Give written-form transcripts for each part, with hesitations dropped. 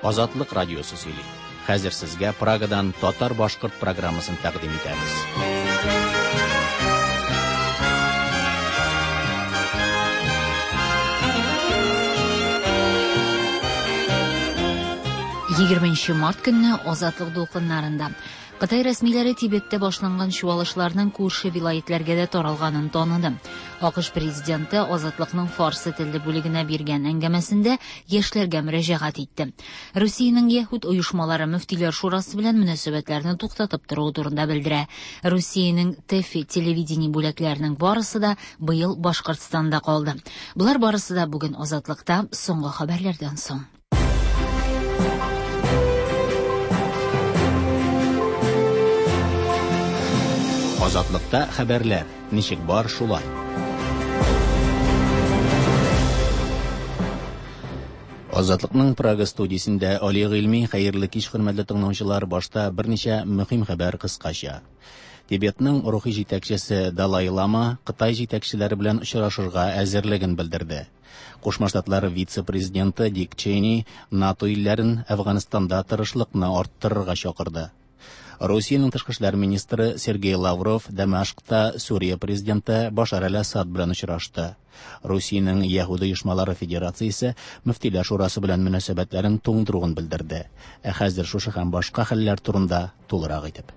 Азатлык радиосы сөйли. Хәзер сезгә Прагадан татар-башкорт программасын тәкъдим итәбез. Март көнне Азатлык дулкыннарында Кытай рәсмиләре Тибетта башланган чуалышларның күрше вилаятләргә дә таралганын таныды. АКШ президенты Азатлыкның фарсы телле бүлегенә биргән әңгәмәсендә яшьләргә мөрәҗәгать итте. Русиянең яһүд оешмалары мөфтиләр шурасы белән мөнәсәбәтләрне туктатып тору турында белдерә. Русиянең ТЭФИ телевидение бүләкләренең барысы да быел Башкортстанда калды. Булар барысы да бүген Азатлыкта соңгы хәбәрләрдән соң. Азатлыкта хәбәрләр. Ничек бар шулай. Азатлыкның Прага студиясендә Али Гыйльми, хәерле кич хөрмәтле тыңлаучылар, башта берничә мөһим хәбәр кыскача. Тибетның рухи җитәкчесе Далай Лама Кытай җитәкчеләре белән очрашырга әзерлеген белдерде. Кушма Штатлар вице-президенты Дик Чейни НАТО илләрен Әфганстанда тырышлыкны арттырырга чакырды. Русиянең тышкы эшләр министры Сергей Лавров Дамашкта Сүрия президенты Башар әл-Асад белән очрашты. Русиянең яһүд оешмалары федерациясе мөфтиләр шурасы белән мөнәсәбәтләрен туңдыруын белдерде. Хәзер шушы һәм башка хәлләр турында тулырак итеп.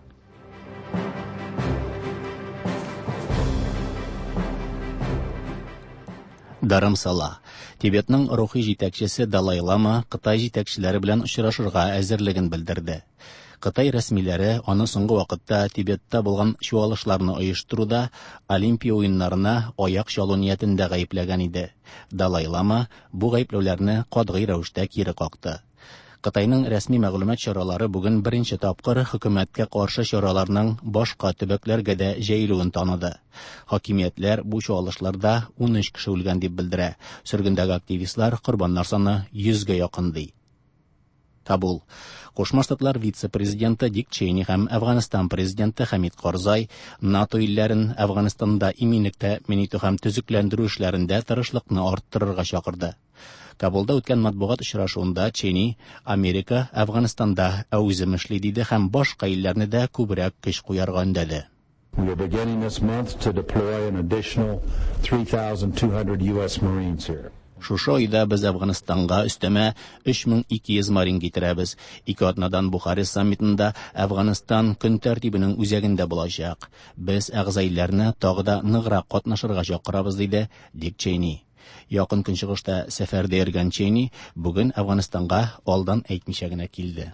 Дарымсала. Тибетның рухи җитәкчесе Далай Лама Кытай җитәкчеләре белән очрашырга әзерлеген белдерде. Кытай рәсмиләре аны соңгы вакытта Тибетта булган чуалышларны оештыруда Олимпия уеннарына аяк чалу ниятендә гаепләгән иде. Далай Лама бу гаепләүләрне катгый рәвештә кире какты. Кытайның рәсми мәгълүмат чаралары бүген беренче тапкыр хөкүмәткә каршы чараларның башка төбәкләргә дә җәелүен таныды. Хакимиятләр бу чуалышларда 13 кеше үлгән дип белдерә. Сөргендәге активистлар корбаннар саны 100-гә якын ди. Кабул. Кушма Штатлар вице-президенты Дик Чейни һәм Әфганстан президенты Хамид Карзай НАТО илләрен Әфганстанда иминлектә миниту һәм төзекләндерү эшләрендә тырышлыкны арттырырга чакырды. Кабулда үткән матбугат очрашуында Чейни Америка Әфганстанда әүзем эшли диде һәм башка илләрне дә күбрәк көч куярга өндәде. We are beginning this month to deploy an additional 3,200 US Marines here. Шушы айда без Әфганистанга өстәмә 3200 марин китерәбез. Ике атнадан Бухарест саммитында Әфганистан көн тәртибенең үзәгендә булачак. Без әгъзаиләрне тагы да ныграк катнашырга чакырабыз, диде Дик Чейни. Якын көнчыгышта сәфәрдә йөргән Чейни бүген Әфганистанга алдан әйтмичә генә килде.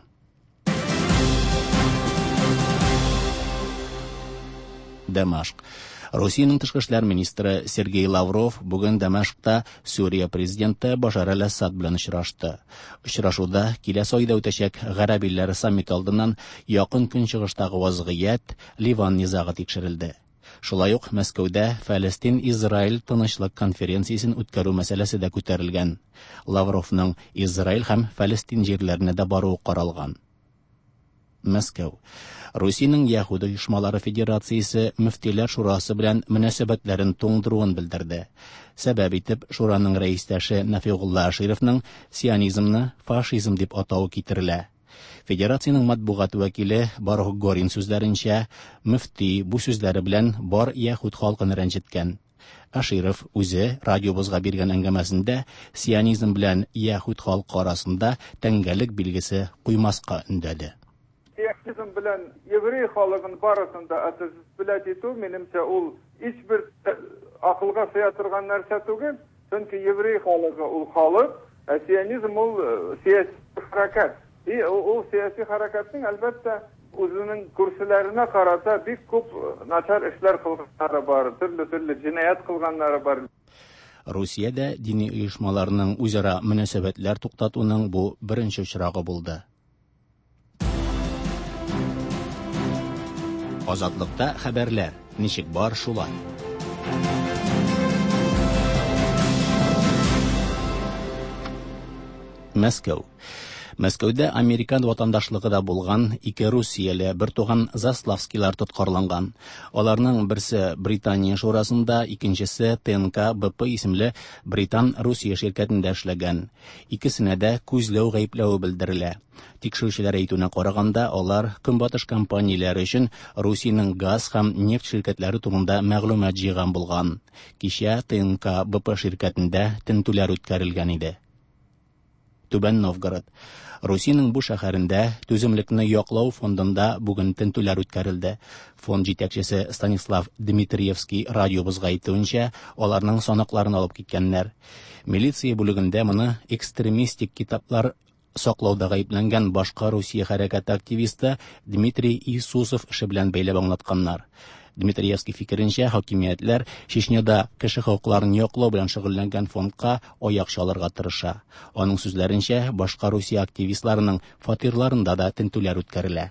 Дамашк. Русиянең тышкы эшләр министры Сергей Лавров бүген Дамашкта Сүрия президенты Башар әл-Асад белән очрашты. Очрашуда киләсе айда үтәчәк Гарәп илләре саммиты алдыннан якын көнчыгыштагы вазгыять, Ливан низагы тикшерелде. Шулай ук Мәскәүдә Фәлестин-Израиль тынычлык конференциясен үткәрү мәсьәләсе дә күтәрелгән. Лавровның Израиль һәм Фәлестин җирләренә дә баруы каралган. Мәскәү. Русиянең яһүд оешмалары федерациясе мөфтиләр шурасы белән мөнәсәбәтләрен туңдыруын белдерде. Сәбәп итеп шураның рәистәше Нафигулла Ашировның сионизмны фашизм дип атауы китерелә. Федерациянең матбугат вәкиле Барух Горин сүзләренчә, мөфти бу сүзләре белән бар яһүд халкын рәнҗеткән. Аширов үзе радиобызга биргән әңгәмәсендә сионизм белән яһүд халкы арасында тәңгәлек билгесе куймаска өндәде. Сионизм белән еврей халыгын барысында атәсез итү, минемчә, ул һичбер акылга сыя торган нәрсә түгел. Чөнки еврей халыгы ул халык, сионизм ул сиясәт хәрәкәт. Ул сиясәт хәрәкәтнең әлбәттә үзенең күршеләренә карата бик күп начар эшләр кылганнары бар, төрле җинаят кылганнары бар. Русиядә дини оешмаларның үзара мөнәсәбәтләр туктатуның бу беренче очрагы булды. Азатлыкта хәбәрләр. Ничек бар шулай. Мәскәү. Мәскәүдә Американ ватандашлыгы да булган ике Русияле бер туган Заславскийлар тоткарланган. Аларның берсе Британия шурасында, икенчесе ТНК БП исемле Британ-Русия ширкәтендә эшләгән. Икесенә дә күзләү гаепләве белдерелә. Тикшерүчеләр әйтүенә караганда, алар көнбатыш компанияләре өчен Русиянең газ һәм нефть ширкәтләре турында мәгълүмат җыйган булган. Кичә ТНК БП ширкәтендә тентүләр үткәрелгән иде. Түбән Новгород. Русиянең бу шәһәрендә түземлекне яклау фондында бүген тентүләр үткәрелде. Фонд җитәкчесе Станислав Дмитриевский радиобызга әйтүенчә, аларның санакларын алып киткәннәр. Милиция бүлегендә моны экстремистик китаплар саклауда гаепләнгән башка Русия хәрәкәте активисты Дмитрий Иисусов эше белән бәйләп аңлатканнар. Дмитриевский фикеренчә, хакимиятләр Чечняда кеше хокукларын яклау белән шөгыльләнгән фондка аяк чалырга тырыша. Аның сүзләренчә, башка Русия активистларының фатирларында да тентүләр үткәрелә.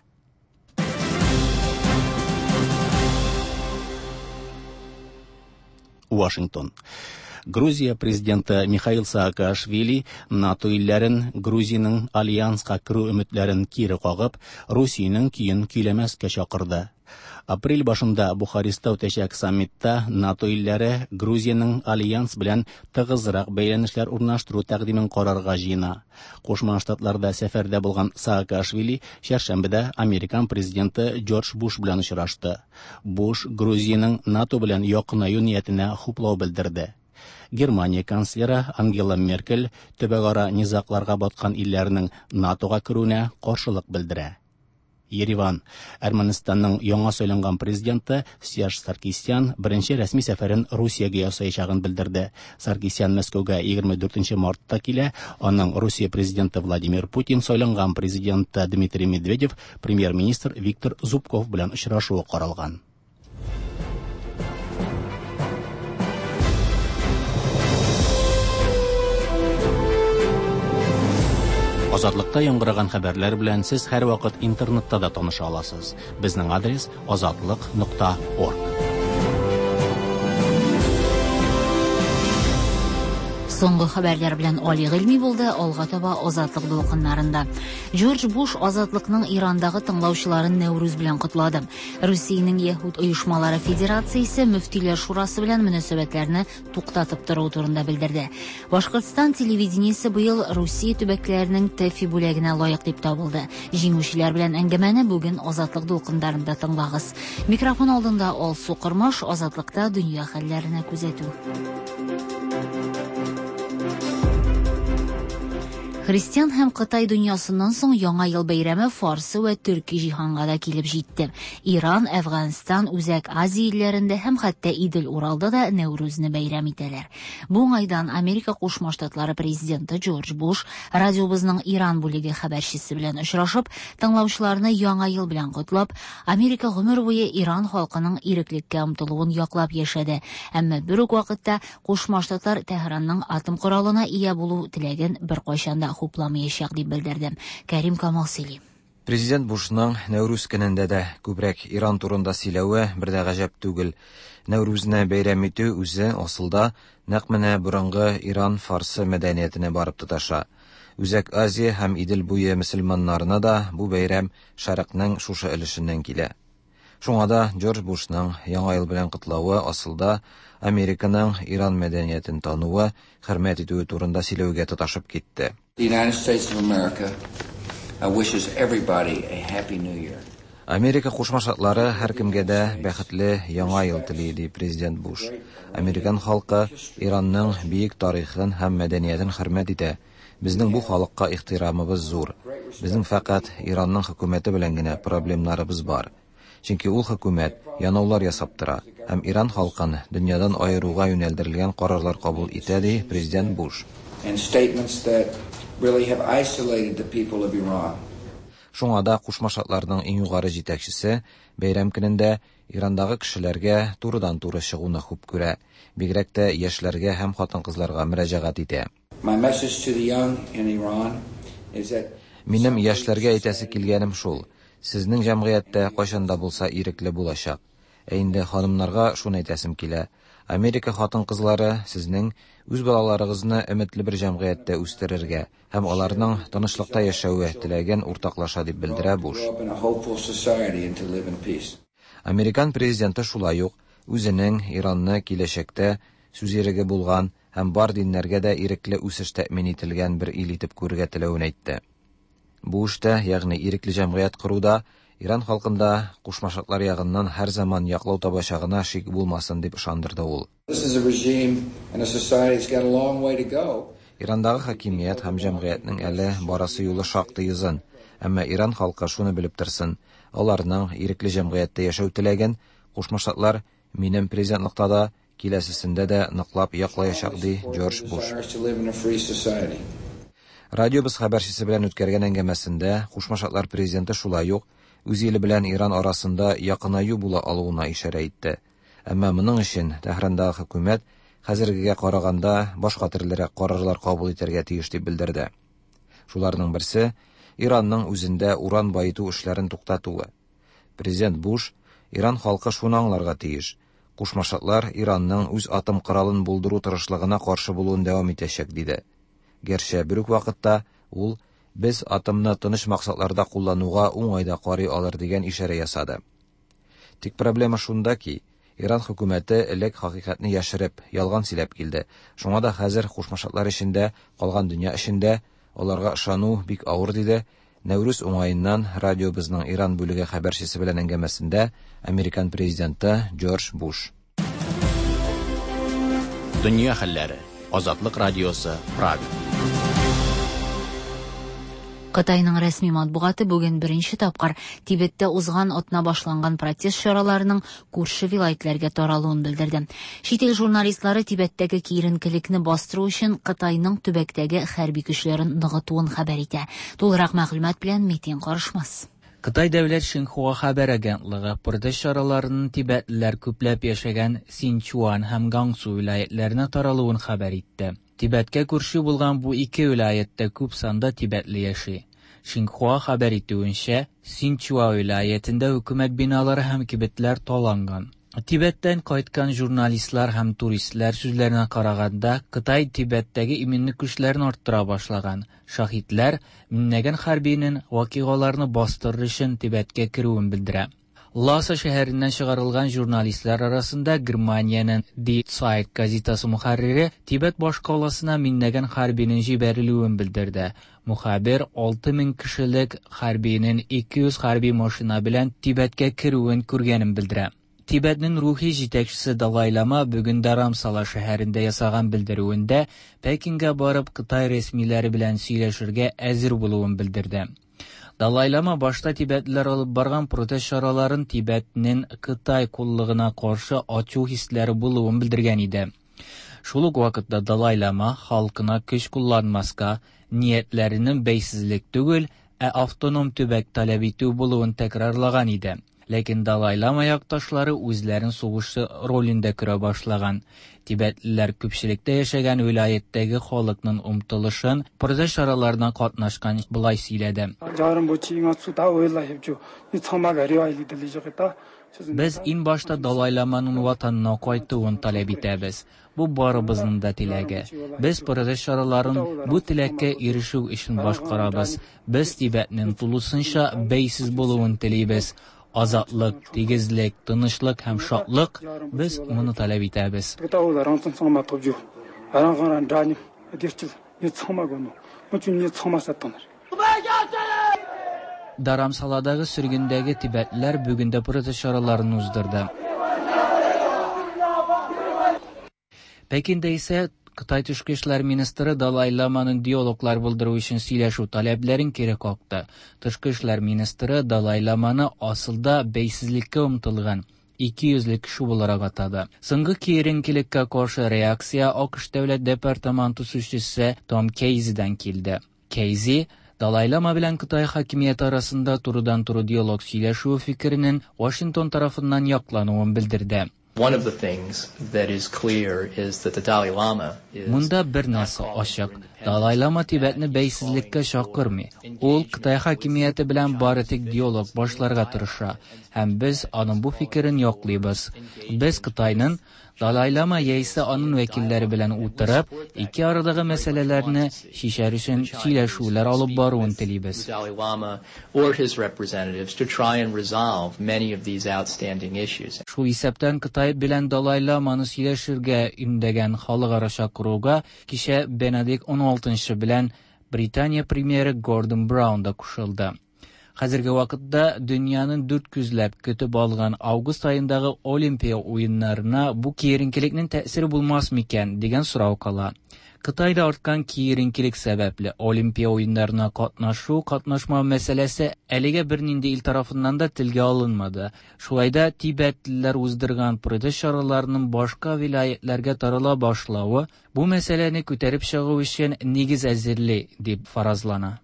Вашингтон. Грузия президенты Михаил Саакашвили НАТО илләрен Грузияның альянска керү өметләрен кире кагып, Русиянең көен көйләмәскә чакырды. Апрель башында Бухареста үтәчәк саммитта НАТО илләре Грузияның альянс белән тыгызрак бәйләнешләр урнаштыру тәкъдимен карарга җыена. Кушма Штатларда сәфәрдә булган Саакашвили чәршәмбедә Американ президенты Джордж Буш белән очрашты. Буш Грузияның НАТО белән якынаю ниятенә хуплау белдерде. Германия канцлеры Ангела Меркель төбәгара низакларга баткан илләрнең НАТОга керүенә каршылык белдерә. Ереван. Әрмәнстанның яңа сайланган президенты Серж Саркисян беренче рәсми сәфәрен Русиягә ясаячагын белдерде. Саркисян Мәскәүгә 24 мартта килә. Аның Русия президенты Владимир Путин, сайланган президенты Дмитрий Медведев, премьер-министр Виктор Зубков белән очрашуы каралган. Азатлыкта яңгыраган хәбәрләр белән сез һәр вакыт интернетта да таныша аласыз. Безнең адрес azatlyk.org. Соңгы хәбәрләр белән Али Гыйльми булды, алга таба Азатлык дулкыннарында. Джордж Буш Азатлыкның Ирандагы тыңлаучыларын Нәүрүз белән котлады. Русиянең Яһуд оешмалары федерациясе мөфтиләр шурасы белән мөнәсәбәтләрне туктатып тору турында белдерде. Башкортстан телевидениесе быел Русия төбәкләренең ТЭФИ бүләгенә лаек дип табылды. Җиңүчеләр белән әңгәмәне бүген Азатлык дулкыннарында тыңлагыз. Микрофон алдында Алсу Кырмаш, Азатлыкта дөнья хәлләренә күзәтү. Христиан һәм Кытай дөньясыннан соң яңа ел бәйрәме фарсы ва төрки җиһанга да килеп җитте. Иран, Әфганстан, Үзәк Азия илләрендә һәм хәтта Идел-Уралда да Нәүрүзне бәйрәм итәләр. Бу айдан Америка Кушма Штатлары президенты Джордж Буш радиобызның Иран бүлеге хәбәрчесе белән очрашып, тыңлаучыларны яңа ел белән котлап, Америка гомер буе Иран халкының иреклеккә омтылуын яклап яшәде. Әмма бер үк вакытта Кушма Штатлар Тәһранның атом коралына ия булу теләген беркайчан да хупламаячак дип белдерде. Кәрим Камал сөйли. Президент Бушның Нәүрүз көнендә дә күбрәк Иран турында сөйләве бер дә гаҗәп түгел. Нәүрүзне бәйрәм итү үзе асылда нәкъ менә борынгы Иран фарсы мәдәниятенә барып тоташа. Үзәк Азия һәм Идел буе мөселманнарына да бу бәйрәм Шәрыкның шушы өлешеннән килә. Шуңа да Джордж Бушның яңа ел белән котлавы асылда Американың Иран мәдәниятен тануы, хөрмәт итүе турында сөйләүгә тоташып китте. The United States of America wishes everybody a happy new year. Америка Кушма Штатлары һәркемгә дә бәхетле яңа ел тили, ди президент Буш. Американ халкы Иранның бийек тарихын һәм мәдәниятен хөрмәт итә. Безнең бу халыкка ихтирамыбыз зур. Безнең фақат Иранның хөкүмәте белән генә проблемнарыбыз бар. Чөнки ул хөкүмәт янаулар ясап тора һәм Иран халкын дөньядан аеруга юнәлдерелгән карарлар кабул итә, ди президент Буш. And statements that really have isolated the people of Iran. Шуңа да Кушма Штатларның иң югары җитәкчесе бәйрәм көнендә Ирандагы кешеләргә турыдан-туры чыгуны хуп күрә, бигрәк тә яшьләргә һәм хатын-кызларга мөрәҗәгать итә. My message to the young in Iran is that Минем яшьләргә әйтәсе килгәнем шул: сезнең җәмгыятьтә кайчан да булса ирекле булачак. Инде ханымнарга шуны әйтәсем килә: Америка хатын-кызлары сезнең үз балаларыгызны өметле бер җәмгыятьтә үстерергә һәм аларның тынычлыкта яшәүе теләген уртаклаша дип белдерә Буш. Американ президенты шулай ук үзенең Иранны киләчәктә сүз иреге булган һәм бар диннәргә дә ирекле үсеш тәэмин ителгән бер ил итеп күрергә теләвен әйтте. Бу эштә, ягъни ирекле җәмгыять коруда, Иран халкында Кушма Штатлар ягыннан һәр заман яклау табачагына шик булмасын дип ышандырды ул. Ирандагы хакимият һәм җәмгыятьнең әле барасы юлы шактый узын, әмма Иран халкы шуны белеп торсын, аларның ирекле җәмгыятьтә яшәү теләген Кушма Штатлар минем президентлыкта да, киләсесендә дә ныклап яклаячак ди Джордж Буш. Радиобыз хәбәрчесе белән үткәргән әңгәмәсендә Кушма Штатлар президенты шулай ук үз иле белән Иран арасында якынаю була алуына ишарә итте. Әмма моның өчен Тәһрандагы хөкүмәт хәзергегә караганда башка төрлерәк карарлар кабул итәргә тиеш дип белдерде. Шуларның берсе Иранның үзендә уран байыту эшләрен туктатуы. Президент Буш Иран халкы шуны аңларга тиеш. Кушма Штатлар Иранның үз атом коралын булдыру тырышлыгына каршы булуын дәвам итәчәк диде. Гәрчә бер үк вакытта ул без атомны тыныч максатларда куллануга уңайда карый алыр дигән ишарә ясады. Тик проблема шунда ки, Иран хөкүмәте элек хакыйкатьне яшереп, ялган сөйләп килде. Шуңа да хәзер Кушма Штатлар эчендә, калган дөнья эчендә аларга ышану бик авыр диде. Нәүрүз уңаеннан радиобызның Иран бүлеге хәбәрчесе белән әңгәмәсендә Американ президенты Джордж Буш. Дөнья хәлләре. Азатлык радиосы, Прага. Кытайның рәсми матбугаты бүген беренче тапкыр Тибетта узган атна башланган протест чараларының күрше вилаятләргә таралуын белдерде. Чит ил журналистлары Тибеттәге киеренкелекне бастыру өчен Кытайның төбәктәге хәрби көчләрен ныгытуын хәбәр итә. Тулырак мәгълүмат белән Метин Карышмас. Кытай дәүләт Шинхуа хәбәр агентлыгы протест чараларының тибетлеләр күпләп яшәгән Синчуан һәм Гансу вилаятләренә таралуын хәбәр итте. Тибеткә күрше булган бу ике вилаятта күп санда тибетле яши. Шинхуа хәбәр итүенчә, Синчуа вилаятында хөкүмәт биналары һәм кибетләр таланган. Тибеттән кайткан журналистлар һәм туристлар сүзләренә караганда, Кытай Тибеттәге иминлек көчләрен арттыра башлаган. Шаһитлар миннәгән хәрбинең вакыйгаларны бастырыр өчен Тибеткә керүен белдерә. Ласа шәһәреннән чыгарылган журналистлар арасында Германиянең Die Zeit газетасы мөхәррире Тибет башкаласына миннәгән хәрбинең җибәрелүен белдерде. Мөхәбир 6000 кешелек хәрбинең 200 хәрби машина белән Тибеткә керүен күргәнен белдерә. Тибетнең рухи җитәкчесе Далай Лама бүген Дарамсала шәһәрендә ясаган белдерүендә Пекингә барып Кытай рәсмиләре белән сөйләшергә әзер булуын белдерде. Далай Лама башта тибетлеләр алып барган протест чараларын Тибетнең Кытай куллыгына каршы ачу хисләре булуын белдергән иде. Шул ук вакытта Далай Лама халкына көч кулланмаска, ниятләренең бәйсезлек түгел, автоном төбәк таләп итү булуын тәкрарлаган иде. Ләкин Далай Лама якташлары үзләрен сугышы ролендә күрә башлаган. Тибетлеләр күпчелектә яшәгән вилаяттәге халыкның умтылышын протест чараларында катнашкан булай сөйләде. Без ин башта Далай Ламаның ватанына кайтуын таләп итәбез. Бу барыбызның да теләге. Без протест чараларын бу теләккә ирешү өчен башкарабыз. Без Тибетнең тулысынча бәйсез булуын телибез. Азатлык, тигезлек, тынычлык һәм шатлык, без моны таләп итәбез. Дарамсаладагы сөргендәге тибетлеләр бүген дә протест чараларын уздырды. Пекиндә исә Кытай тышкы эшләр министры Далай Ламаның диалоглар булдыру өчен сөйләшү таләпләрен кире какты. Тышкы эшләр министры Далай Ламаны асылда бәйсезлеккә омтылган 200 кеше буларак атады. Соңгы киеренкелеккә каршы реакция АКШ дәүләт департаменты сүзчесе Том Кейзидан килде. Кейзи Далай Лама белән Кытай хакимияте арасында турыдан-туры диалог сөйләшү фикеренең Вашингтон тарафыннан яклануын белдерде. One of the things that is clear is that the Dalai Lama is... Монда бер нәрсә ачык. Далай Лама Тибетны бәйсезлеккә чакырмый. Ул Кытай хакимияте белән бары тик диалог башларга тырыша. Һәм без аның бу фикерен яклыйбыз. Без Кытайның Далай Лама яисә аның вәкилләре белән утырып, ике арадагы мәсьәләләрне шишәр өчен сөйләшүләр алып баруын телибез. Dalai Lama or his representatives to try and resolve many of these outstanding issues. Шул исәптән Кытай белән Далай Ламаны сөйләшергә үндәгән халыкара чакыруга кичә Бенедикт 16 белән Британия премьеры Гордон Браун да кушылды. Хәзерге вакытта дөньяның 400ләп көтеп алган август аендагы Олимпия уеннарына бу киеренкелекнең тәэсире булмас микән дигән сорау кала. Кытайда арткан киеренкелек сәбәпле Олимпия уеннарына катнашмау мәсьәләсе әлегә бернинди ил тарафыннан да телгә алынмады. Шулай да тибәтлеләр уздырган протест чараларының башка вилаятләргә тарала башлавы бу мәсьәләне күтәреп чыгу өчен нигез әзерли дип фаразлана.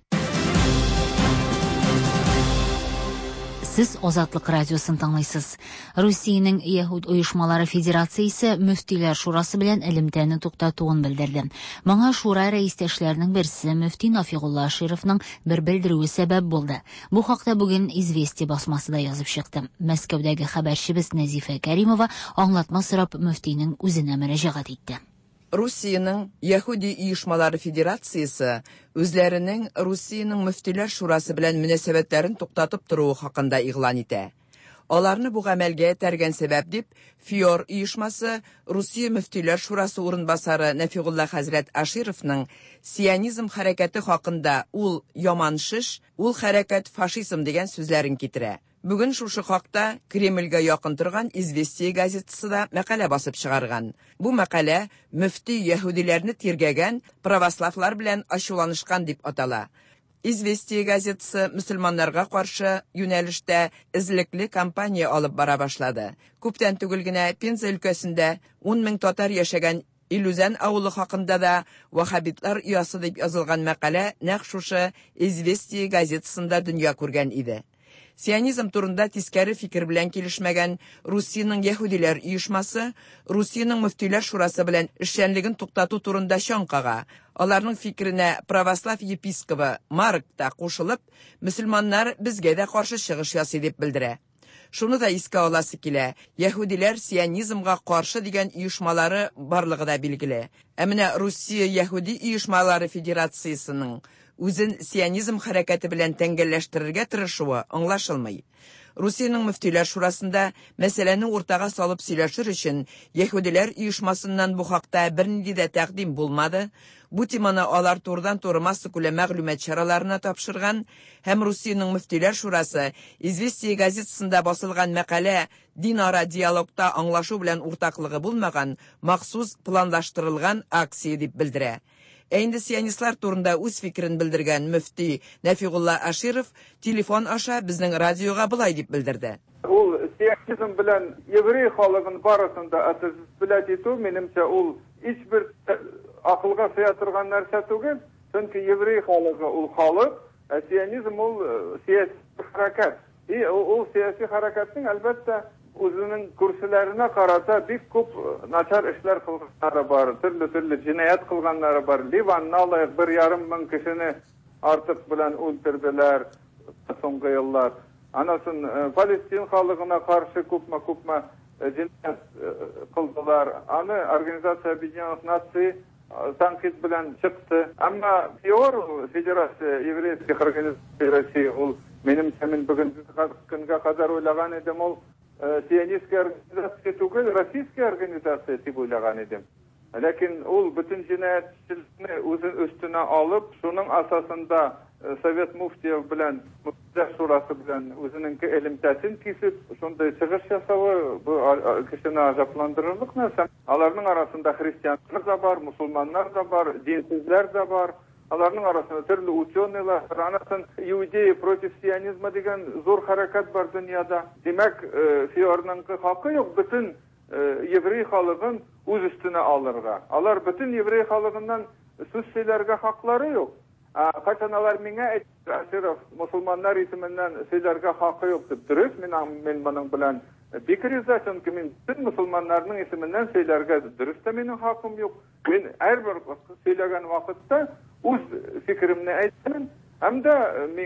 Сез Азатлык радиосын тыңлыйсыз. Русиянең Яһуд оешмалары федерациясе мөфтиләр шурасы белән элемтәне туктатуын белдерде. Моңа шура рәистәшләренең берсе мөфти Нафигулла Ашировның бер белдерүе сәбәп булды. Бу хакта бүген Известия басмасы да язып чыкты. Мәскәүдәге хәбәрчебез Назифа Кәримова аңлатма сорап мөфтинең үзенә мөрәҗәгать итте. Русиянең Яһуди оешмалары федерациясе үзләренең Русиянең мөфтиләр шурасы белән мөнәсәбәтләрен туктатып тору хакында игълан итә. Аларны бу гамәлгә тәргән сәбәп дип ФИОР оешмасы Русия мөфтиләр шурасы урынбасары Нафигулла хәзрәт Ашировның сионизм хәрәкәте хакында ул яман шиш, ул хәрәкәт фашизм дигән сүзләрен китерә. Бүген шушы хакта Кремльгә якын торган Известия газетасы да мәкалә басып чыгарган. Бу мәкалә мөфти яһүдиләрне тиргәгән православлар белән ачуланышкан дип атала. Известия газетасы мөселманнарга каршы юнәлештә эзлекле кампания алып бара башлады. Күптән түгел генә Пенза өлкәсендә 10 мең татар яшәгән Илюзан авылы хакында да вахабитлар уясы дип язылган мәкалә нәкъ шушы Известия газетасында дөнья күргән иде. Сионизм турында тискәре фикер белән килешмәгән Русиянең яһүдиләр оешмасы Русиянең мөфтиләр шурасы белән эшчәнлеген туктату турында чаң кага. Аларның фикеренә православ епископы Марк та кушылып, мөселманнар безгә дә каршы чыгыш ясый дип белдерә. Шуны да искә аласы килә. Яһүдиләр сионизмга каршы дигән оешмалары барлыгы да билгеле. Ә менә Русия яһүди оешмалары федерациясының үзен сионизм хәрәкәте белән тәңгәлләштерергә тырышуы аңлашылмый. Русиянең мөфтиләр шурасында мәсьәләне уртага салып сөйләшер өчен яһүдиләр оешмасыннан бу хакта бернинди дә тәкъдим булмады. Бу теманы алар турыдан-туры массакүләм мәгълүмат чараларына тапшырган һәм Русиянең мөфтиләр шурасы Известия газетасында басылган мәкалә динара диалогта аңлашу белән уртаклыгы булмаган махсус планлаштырылган акция дип белдерә. Инде сионистлар турында үз фикерен белдергән мөфти Нафигулла Аширов телефон аша безнең радиога булай дип белдерде. Ул сионизм белән еврей халыгын барысын да атызбиләт итү минемчә ул һичбер акылга сыя торган нәрсә түгел. Чөнки еврей халыгы ул халык, сионизм ул сиясәт хәрәкәт. Ул сиясәт хәрәкәтнең әлбәттә үзенең күршеләренә карата бик күп начар эшләр кылганнары бар, төрле җинаят кылганнары бар. Ливанны алайык 1,5 мең кешене артык белән үлтерделәр соңгы еллар. Анасын Палестин халыгына каршы күпме җинаят кылдылар. Аны Организация Объединенных Наций танкит белән чыкты. Әмма ФИОР Федерация еврейских организаций России ул минемчә мин бүген көнгә кадәр уйлаган идем, ул сионистская организация түгел, российская организация дип уйлаган идем. Ләкин ул бөтен җинаятчылыкны үзен өстенә алып, шуның асасында Совет муфтиев белән мөфтиләр шурасы белән үзенең элемтәсен кисеп, шундай чыгыш ясавы бу кешене аҗапландырырлык нәрсә. Аларның арасында христианнар да бар, мусулманнар да бар, динсезләр да бар. Аларның арасында төрле ученыйлар, анасын иудеи против сионизма дигән зур хәрәкәт бар дөньяда. Димәк, ФИОРның хакы юк бөтен еврей халыгын үз өстенә алырга. Алар бөтен еврей халыгыннан сүз сөйләргә хаклары юк. Кайчан алар миңа Аширов мусулманнар исеменнән сөйләргә хакы юк дип дөрес, мин моның белән бик риза, чөнки мин бөтен мусулманнарның исеменнән сөйләргә дөрес тә минем хакым юк. Мин һәрбер сөйләгән вакытта үз фикеремне әйтәмен, һәм дә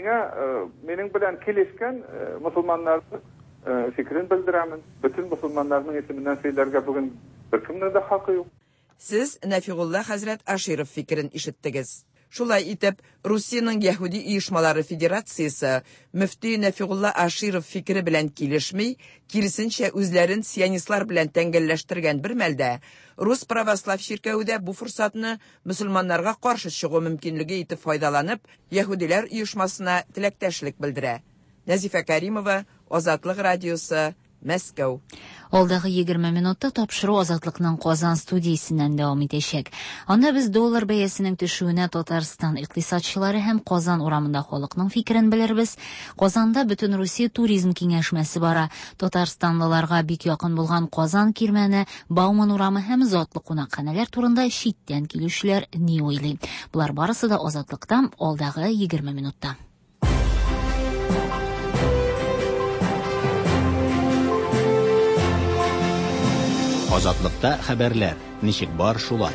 минең белән килешкән мусулманнарның фикерен белдерәмен. Бөтен мусулманнарның исеменнән сөйләргә бүген Беркемнең дә хакы юк. Сез Нафигулла хәзрәт Аширов фикерен ишеттегез. Шулай итеп, Русиянең Яһуди оешмалары федерациясе мөфти Нафигулла Аширов фикере белән килешми, киресенчә үзләрен сионистлар белән тәңгәлләштергән бер мәлдә, Рус православ чиркәвендә бу форсатны мөселманнарга каршы чыгу мөмкинлеге итеп файдаланып, Яһудилар оешмасына теләктәшлек белдерә. Назифа Каримова, Азатлык радиосы, Мәскәү. Алдагы 20 минутта тапшыру Азатлыкның Казан студиясеннән дәвам итәчәк. Анда без доллар бәясенең төшүенә Татарстан икътисадчылары һәм Казан урамында халыкның фикерен белербез. Казанда Бөтен Русия туризм киңәшмәсе бара. Татарстанлыларга бик якын булган Казан кирмәне, Бауман урамы һәм затлы кунакханәләр турында читтән килүчеләр ни уйлый. Булар барысы да Азатлыктан алдагы 20 минутта. Азатлыкта хәбәрләр. Ничек бар шулай?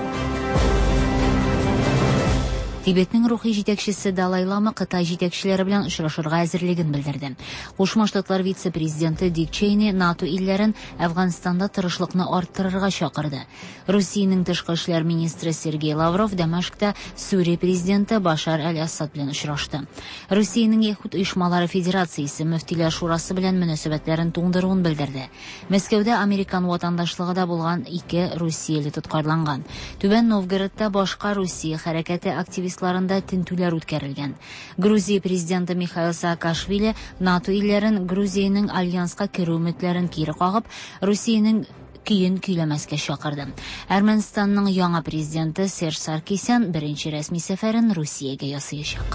Тибетнең рухи җитәкчесе Далай Лама Кытай җитәкчеләре белән очрашырга әзерлеген белдерде. Кушма Штатлар вице-президенты Дик Чейни НАТО илләрен Әфганстанда тырышлыкны арттырырга чакырды. Русиянең тышкы эшләр министры Сергей Лавров Дамашкта Сүрия президенты Башар әл-Асад белән очрашты. Русиянең Яһуд оешмалары федерациясе мөфтиләр шурасы белән мөнәсәбәтләрен туңдыруын белдерде. Мәскәүдә Американ ватандашлыгында булган 2 русияле тоткарланган. Түбән Новгородта башка Русия хәрәкәте активистларында тинтүләр үткәрелгән. Грузия президенты Михаил Саакашвили НАТО илләрен Грузиянең альянска керү өметләрен кире кагып, Русиянең көен көйләмәскә чакырды. Әрмәнстанның яңа президенты Серж Саркисян беренче рәсми сәфәрен Русиягә ясаячак.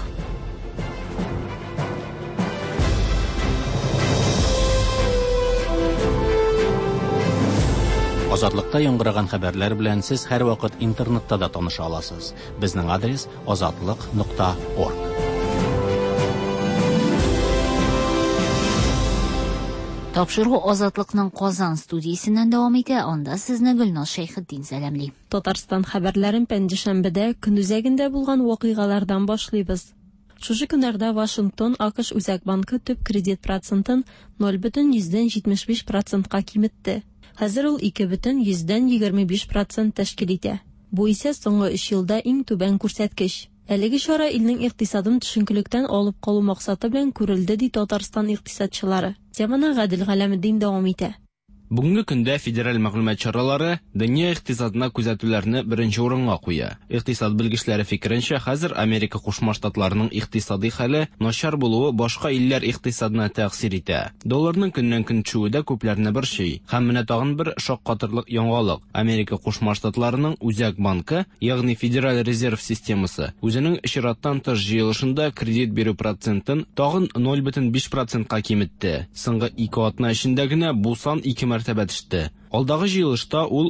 Азатлыкта яңгыраган хәбәрләр белән сез һәр вакыт интернетта да таныша аласыз. Безнең адрес azatlyk.org. Тапшыру Азатлыкның Казан студиясеннән дәвам итә, анда сезне Гөлназ Шәйхетдин сәламли. Татарстан хәбәрләрен пәнҗешәмбедә көн үзәгендә булган вакыйгалардан башлыйбыз. Шушы көннәрдә Вашингтон АКШ Үзәк банкы төп кредит процентын 0,75%ка киметте. Хәзер ул 2,25% тәшкил итә. Бу исә соңгы 3 елда иң түбән күрсәткеч. Әлеге чара илнең икътисадын төшенкелектән алып калу максаты белән күрелде, ди Татарстан икътисадчылары. Теманы Гадил Галәметдин дәвам итә. Бүгенге көндә федераль мәгълүмат чаралары дөнья икътисадына күзәтүләрне беренче урынга куя. Икътисад белгечләре фикеренчә, хәзер Америка Кушма Штатларының икътисади хәле начар булуы башка илләр икътисадына тәэсир итә. Долларның көннән-көн төшүе дә күпләрне борчый. Һәм менә тагын бер шаккатырлык яңалык. Америка Кушма Штатларының Үзәк банкы, ягъни Федераль резерв системасы, үзенең чираттан тыш җыелышында кредит бирү процентын тагын 0,5%ка киметте. Соңгы 2 атна эчендә генә бу сан 2 мәртәбә төште. Алдагы җыелышта ул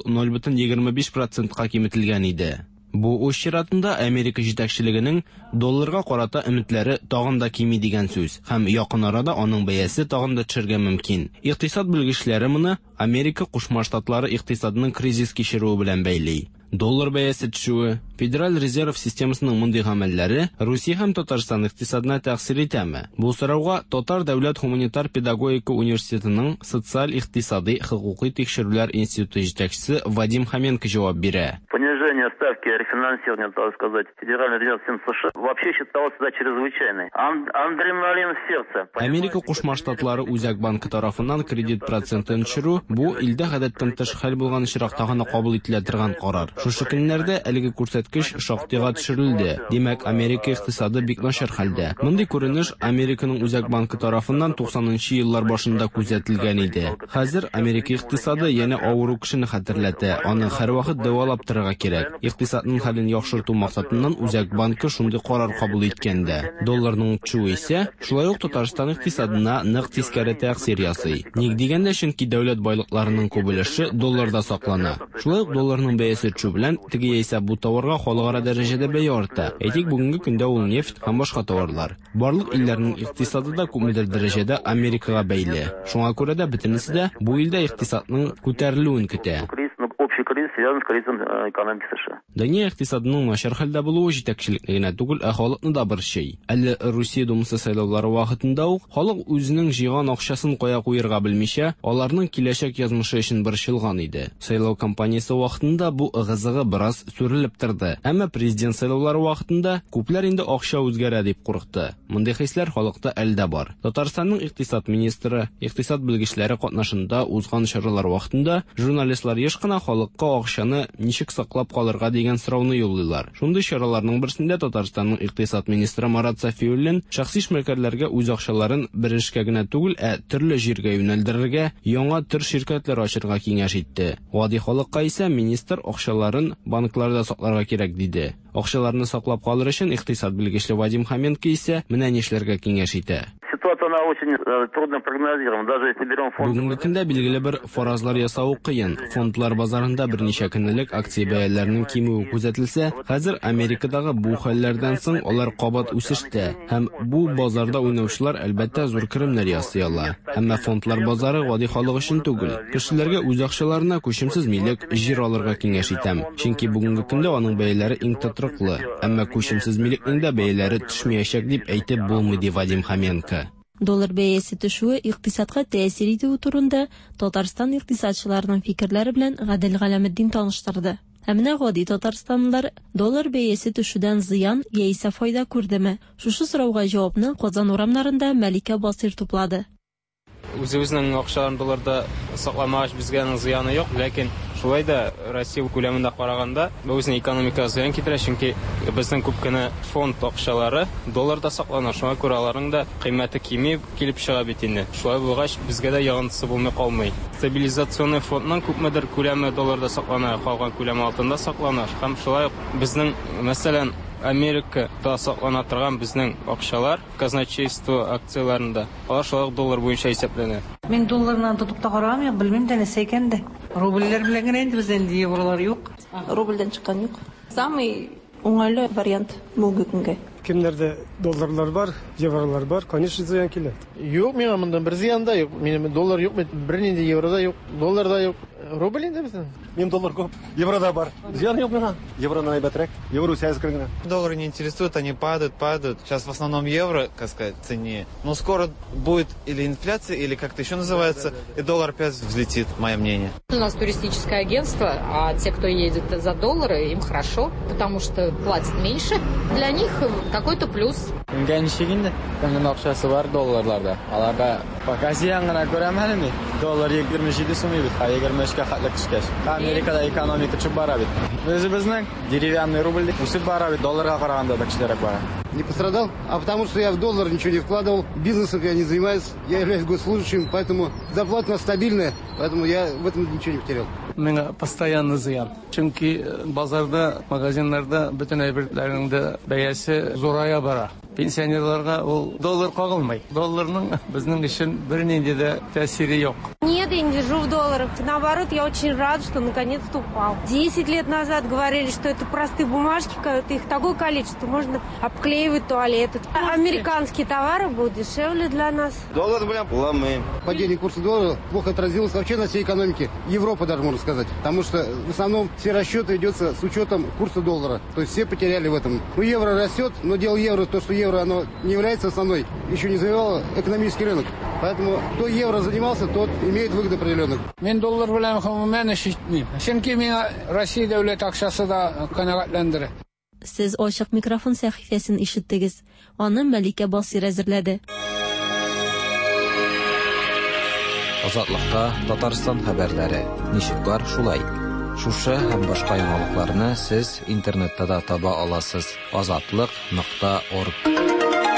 0,25%ка киметелгән иде. Бу үз чиратында Америка җитәкчелегенең долларга карата өметләре тагын да кими дигән сүз, һәм якын арада аның бәясе тагын да төшәргә мөмкин. Икътисад белгечләре моны Америка Кушма Штатлары икътисадының кризис кичерүе белән бәйли. Доллар бәясе төшүе, Федераль резерв системасының мондый гамәлләре Русия һәм Татарстан икътисадына тәэсир итәме? Бу сорауга Татар дәүләт гуманитар педагогика университетының социаль-икътисади хокукый тикшерүләр институты җитәкчесе Вадим Хоменко җавап бирә. Понижение ставки рефинансирования, так сказать, Федеральной резерв системы США вообще считалось всегда чрезвычайной. Адреналин в сердце. Америка Кушма Штатлары Үзәк банкы тарафыннан кредит процентын төшерү бу илдә гадәттән тыш хәл булган очракта гына кабул ителә торган карар. Шушы көннәрдә әлеге күрсәткеч шактыйга төшерелде. Димәк, Америка икътисады бик начар хәлдә. Мондый күренеш Американың Үзәк банкы тарафыннан 90нчы еллар башында күзәтелгән иде. Хәзер Америка икътисады янә авыру кешене хәтерләтә. Аны һәрвакыт дәвалап торырга кирәк. Икътисадның хәлен яхшырту максатыннан Үзәк банкы шундый карар кабул иткәндә. Долларның төшүе исә шулай ук Татарстан икътисадына нык тискәре тәэсир ясый. Ник дигәндә, чөнки дәүләт байлыкларының күп өлеше долларда саклана. Шулай ук долларның бәясе төшү белән теге яисә бу товарга халыкара дәрәҗәдә бәя арта. Әйтик, бүгенге көндә ул нефть һәм башка товарлар. Барлык илләрнең икътисады да күпмедер дәрәҗәдә Америкага бәйле. Шуңа күрә дә бөтенесе дә бу илдә икътисадның күтәрелүен көтә. общий кризис связан с кризисом экономики США. Дөнья икътисадының начар хәлдә булуы җитәкчелекне генә түгел, ә халыкны да борчый. Әле Русия Думасы сайлаулары вакытында ук халык үзенең җыйган акчасын кая куярга белмичә, аларның киләчәк язмышы өчен борчылган иде. Сайлау кампаниясе вакытында бу ыгы-зыгы бераз сүрелеп торды. Әмма президент сайлаулары вакытында күпләр инде акча үзгәрә дип курыкты. Мондый хисләр халыкта әлдә бар. Татарстанның икътисад министры, икътисад белгечләре катнашында узган чаралар вакытында журналистлар еш кына халыкка акчаны ничек саклап калырга дигән сорауны юллыйлар. Шундый чараларның берсендә Татарстанның икътисад министры Марат Сафиуллин шәхси эшмәкәрләргә үз акчаларын бер эшкә генә түгел, ә төрле җиргә юнәлдерергә, яңа төр ширкәтләр ачырга киңәш итте. Гади халыкка исә министр акчаларын банкларда сакларга кирәк диде. Акчаларны саклап калыр өчен икътисад белгечле Вадим Хоменко исә менә нишләргә киңәш итә. Ситуация она очень трудно прогнозируема, даже если берем фонд. Бүгенге көндә билгеле бер фаразлар ясау кыен. Фондлар базарында берничә көнлек акция бәяләренең кимүе күзәтелсә, хәзер Америкадагы бу хәлләрдән соң алар кабат үсештә. Һәм бу базарда уйнаучылар әлбәттә зур керемнәр ясый ала. Әмма фондлар базары гади халык өчен түгел. Кешеләргә үз акчаларына күчемсез милек җир алырга киңәш итәм. Чөнки бүгенге көндә аның бәяләре иң тотрыклы. Әмма күчемсез милекнең дә бәяләре төшмәячәк дип әйтеп булмый, ди Вадим Хоменко. Доллар бәясе төшүе икътисадка тәэсир итүе турында Татарстан икътисадчыларының фикерләре белән Гадел Галәметдин таныштырды. Ә менә гади татарстанлылар доллар бәясе төшүдән зыян яисә файда күрдеме? Шушы сорауга җавапны Казан урамнарында Мәликә Басир туплады. Үзебезнең акчаларын долларда сакламагач безгә зыяны юк, ләкин шулай да Россия күләмендә караганда безнең экономикага зыян китерә, чөнки безнең күп кенә фонд акчалары долларда саклана. Шуңа күрә аларның да кыйммәте кимеп килеп чыга бит инде. Шулай булгач безгә дә ягынтысы булмый калмый. Стабилизационный фондның күпмедер күләме долларда саклана, калган күләме алтында саклана. Һәм шулай безнең, мәсәлән, Америка да саклана торган безнең акчалар казначейство акцияларында. Алар шулай доллар буенча исәпләнә. Мен долларны тотып та карамыйм, белмим дә нәрсә икән дә. Рубльләр белән генә инде бездә евролар юк. Рубльдән чыккан юк. Самый уңайлы вариант бүгенге көнгә. Кемнәрдә долларлар бар, евролар бар, конечно, зыян килә. Юк, миңа монда бер зыян да юк. Минем доллар юк, бер нинди евро да юк, доллар да юк. Рубль инде безнең. Минем доллар күп, евро да бар. Зыян юк миңа. Евроны әйбәтрәк. Евро үсәс кергән. Доллары не интересуют, они падают. Сейчас в основном евро, как сказать, цене. Но скоро будет или инфляция, или как-то еще называется, и доллар опять взлетит, мое мнение. У нас туристическое агентство, а те, кто едет за доллары, им хорошо, потому что платят меньше. Для них какой-то плюс. Гәншигендә, кемнең акчасы бар долларларда. Аларда показиyan гына күрәм әле. Доллар 27 сум бит, 23-кә хәтлек төшкәч. Америкада экономика чыгып бара бит. Безнең деревянный рубль үсеп бара бит, долларга караганда да кичәрәк бара. Не пострадал, а потому что я в доллар ничего не вкладывал, бизнесом я не занимаюсь, я являюсь госслужащим, поэтому зарплата у нас стабильная, поэтому я в этом ничего не потерял. Миңа постоянно зыян. Чөнки базарда, магазиннарда бөтен әйберләрнең бәясе зурая бара. Пенсионерларга ул доллар кагылмый. Долларның безнең өчен бер нинди дә тәэсире юк. Нет, я не держу в долларах. Наоборот, я очень рад, что наконец-то упал. 10 лет назад говорили, что это простые бумажки, их такое количество, можно обклеивать туалеты. Американские товары будут дешевле для нас. Доллар, ломаем. Падение курса доллара плохо отразилось вообще на всей экономике. Европа даже, можно сказать. Потому что в основном все расчеты идется с учетом курса доллара. То есть все потеряли в этом. Ну, евро растет, но дело евро, то, что евро, оно не является основной, еще не завоевало экономический рынок. Поэтому кто евро занимался, тот имеет выгоды определенных. Мен доллар белән гомумән эш итмим. Чөнки миңа Россия дәүләт акчасы да канәгатьләндерә. Сез ачык микрофон сәхифәсен ишеттегез. Аны Мәликә Басир әзерләде. Азатлыкта Татарстан хәбәрләре. Ничек бар шулай? Шушы һәм башка яңалыкларны сез интернетта да таба аласыз. Azatlıq.org.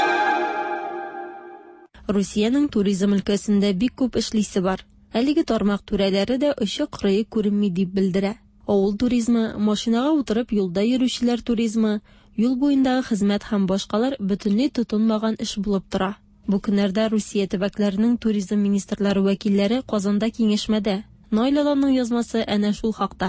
Русиянең туризм өлкәсендә бик күп эшлисе бар. Әлеге тармак түрәләре дә очы-кырые күренми дип белдерә. Авыл туризмы, машинага утырып юлда йөрүчеләр туризмы, юл буендагы хезмәт һәм башкалар бөтенләй тотынмаган эш булып тора. Бу көннәрдә Русия төбәкләренең туризм министрлары вәкилләре Казанда киңәшмәдә. Наилаларның язмасы әнә шул хакта.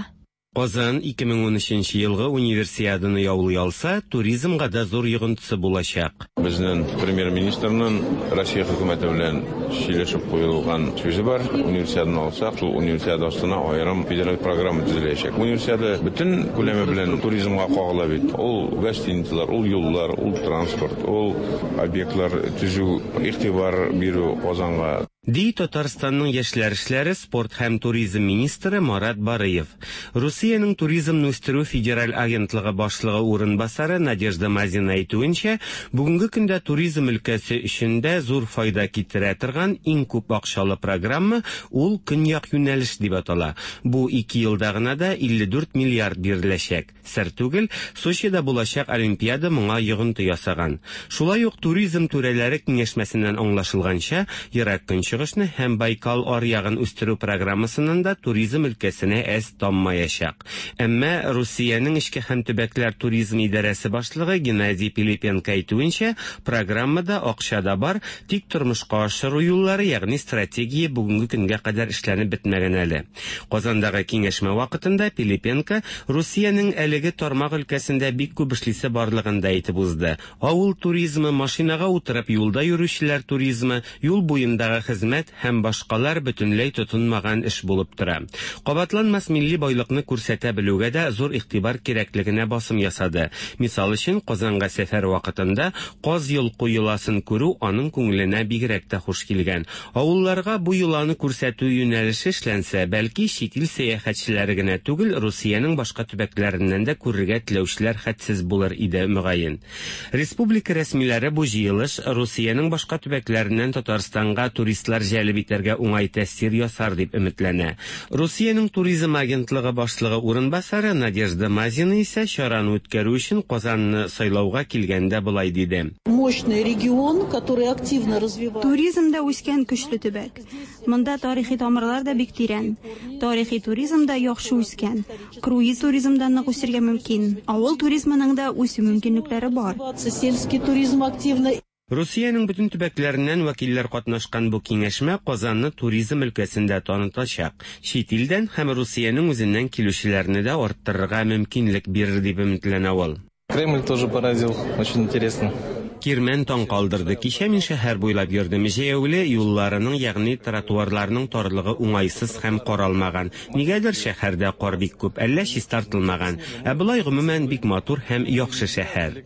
Казан 2013 елгы универсиаданы яулый алса, туризмга да зур йогынтысы булачак. Безнең премьер-министрның Россия хөкүмәте белән сөйләшеп куелган сүзе бар. Универсиаданы алсак, шул универсиада астына аерым федераль программа төзеләчәк. Универсиада бөтен күләме белән туризмга кагыла бит. Ул гостиницалар, ул юллар, ул транспорт, ул объектлар төзү, игътибар бирү Казанга. Ди Татарстанның яшьләр эшләре, спорт һәм туризм министры Марат Барыев. Русиянең туризмны үстерү федераль агентлыгы башлыгы урынбасары Надежда Мазина әйтүенчә, бүгенге көндә туризм өлкәсе өчен дә зур файда китерә торган иң күп акчалы программа ул Көньяк юнәлеш дип атала. Бу 2 елда гына да 54 миллиард биреләчәк. Сер түгел, Сочида булачак Олимпиада моңа йогынты ясаган. Шулай ук туризм түрәләре киңәшмәсеннән аңлашылганча, Ерак Көнчыгышны һәм Байкал аръягын үстерү программасының да туризм өлкәсенә әз таммаячак. Әмма Русиянең эчке һәм төбәкләр туризм идарәсе башлыгы Геннадий Пилипенко әйтүенчә, программада акча да бар, тик тормышка ашыру юллары, ягъни стратегия бүгенге көнгә кадәр эшләнеп бетмәгән әле. Казандагы киңәшмә вакытында Пилипенко Русиянең әлеге тармак өлкәсендә бик күп эшлисе барлыгын да әйтеп узды. Авыл туризмы, машинага утырып юлда йөрүчеләр туризмы, юл буендагы хезмәт һәм башкалар бөтенләй тотынмаган эш булып тора. Кабатланмас милли байлыкны күрсәтә белүгә дә зур игътибар кирәклегенә басым ясады. Мисал өчен, Казанга сәфәр вакытында Каз йолкы йоласын күрү аның күңеленә бигрәк тә хуш килгән. Авылларга бу йоланы күрсәтү юнәлеше эшләнсә, бәлки шикил сәяхәтчеләре генә түгел, Русиянең башка төбәкләреннән дә күрергә теләүчеләр хәтсез булыр иде мөгаен. Республика рәсмиләре бу җыелыш Русиянең башка төбәкләреннән Татарстанга туристлар җәлеп итәргә уңай тәэсир ясар дип өметләнә. Русиянең туризм агентлыгы башлыгы урынбасары Надежда Мазина исә чараны үткәрү өчен Казанны сайлауга килгәндә булай диде. Мощный регион, который активно развивает. Туризмда үскән көчле төбәк. Монда тарихи тамырлар да бик тирән. Тарихи туризмда яхшы үскән. Круиз туризмда нык үсергә мөмкин. Авыл туризмының да үсү мөмкинлекләре бар. Сельский туризм активно. Русиянең бөтен төбәкләреннән вәкилләр катнашкан бу киңәшмә Казанны туризм өлкәсендә танытачак. Чит илдән һәм Русиянең үзеннән килүчеләрне дә арттырырга мөмкинлек бирер дип өметләнә ул. Кремль тоже поразил, очень интересно. Кирмен таң калдырды. Кичә мин шәһәр буйлап йөрдем. Җәяүле юлларының, ягъни тротуарларның тарлыгы уңайсыз һәм каралмаган. Нигәдер шәһәрдә кар бик күп, әллә чис тартылмаган. Ә булай гомумән бик матур һәм яхшы шәһәр.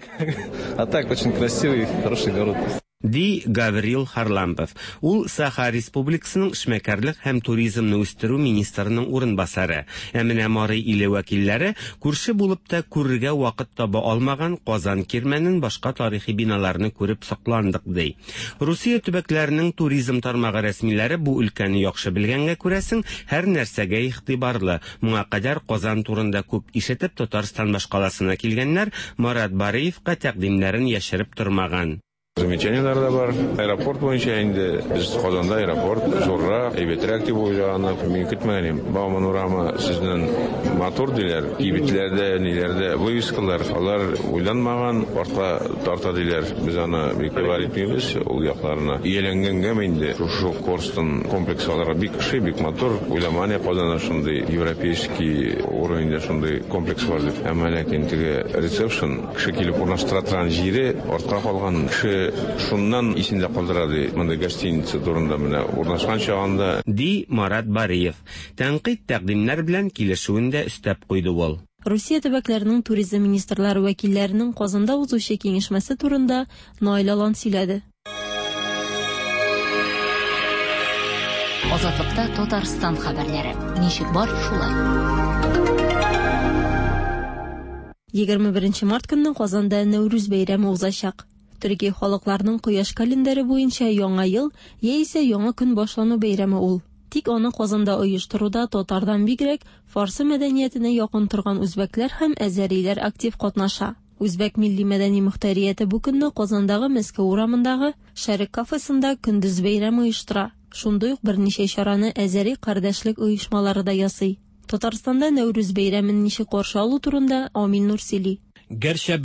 А так очень красивый, хороший город. Ди Гаврил Харлампов. Ул Саха Республикасының эшмәкәрлек һәм туризмны үстерү министрының урынбасары. Әминә Марый иле вәкилләре күрше булып та күрергә вакыт таба алмаган Казан Кирмәнен башка тарихи биналарны күреп сакландык ди. Русия төбәкләренең туризм тармагы рәсмиләре бу өлкәне яхшы белгәнгә күрәсең, һәр нәрсәгә игътибарлы. Моңа кадәр Казан турында күп ишетеп Татарстан башкаласына килгәннәр Марат Барыевка тәкъдимнәрен яшереп тормаган. Замечаниялар да бар. Аэропорт буенча инде без Казанда аэропорт зуррак, әйбәтрәк дип уйлаганнар. Мин көтмәгән. Бауманурама сезнең матур диләр. Кибетләрдә, ниләрдә вывескалар, алар уйланмаган, артка тарта диләр. Без аны бик бар итмибез, ул якларына. Ияләнгәнгә инде шушы Корстон комплекслары бик ши, бик матур. Уйламания Казанда шундый европейский уровеньдә шундый комплекс бар дип. Әмма ләкин теге ресепшн кеше килеп урнаштыра торган җире артка калган кеше шуннан исендә калдырады. Монда гостиница турында менә урнашкан чагында. Ди Марат Барыев. Тәнкыйть тәкъдимнәр белән килешүендә өстәп куйды ул. Русия төбәкләренең туризм министрлары вәкилләренең Казанда узучы киңәшмәсе турында Наил Алан сөйләде. Азатлыкта Татарстан хәбәрләре. Ничек бар шулай? 21 март көнне Казанда Нәүрүз бәйрәме узачак. Төрки халыкларның кояш календаре буенча яңа ел яисә яңа көн башлану бәйрәме ул. Тик аны Казанда оештыруда татардан бигрәк фарсы мәдәниятенә якын торган үзбәкләр һәм әзәриләр актив катнаша. Үзбәк милли мәдәни мөхтәрияте бу көнне Казандагы Мәскәү урамындагы Шәрик кафесында көндез бәйрәме оештыра. Шундый ук берничә чараны әзәри кардәшлек оешмалары да ясый. Татарстанда Нәүрүз бәйрәмен ничек каршы алу турында Амин Нур сөйли. Gerçi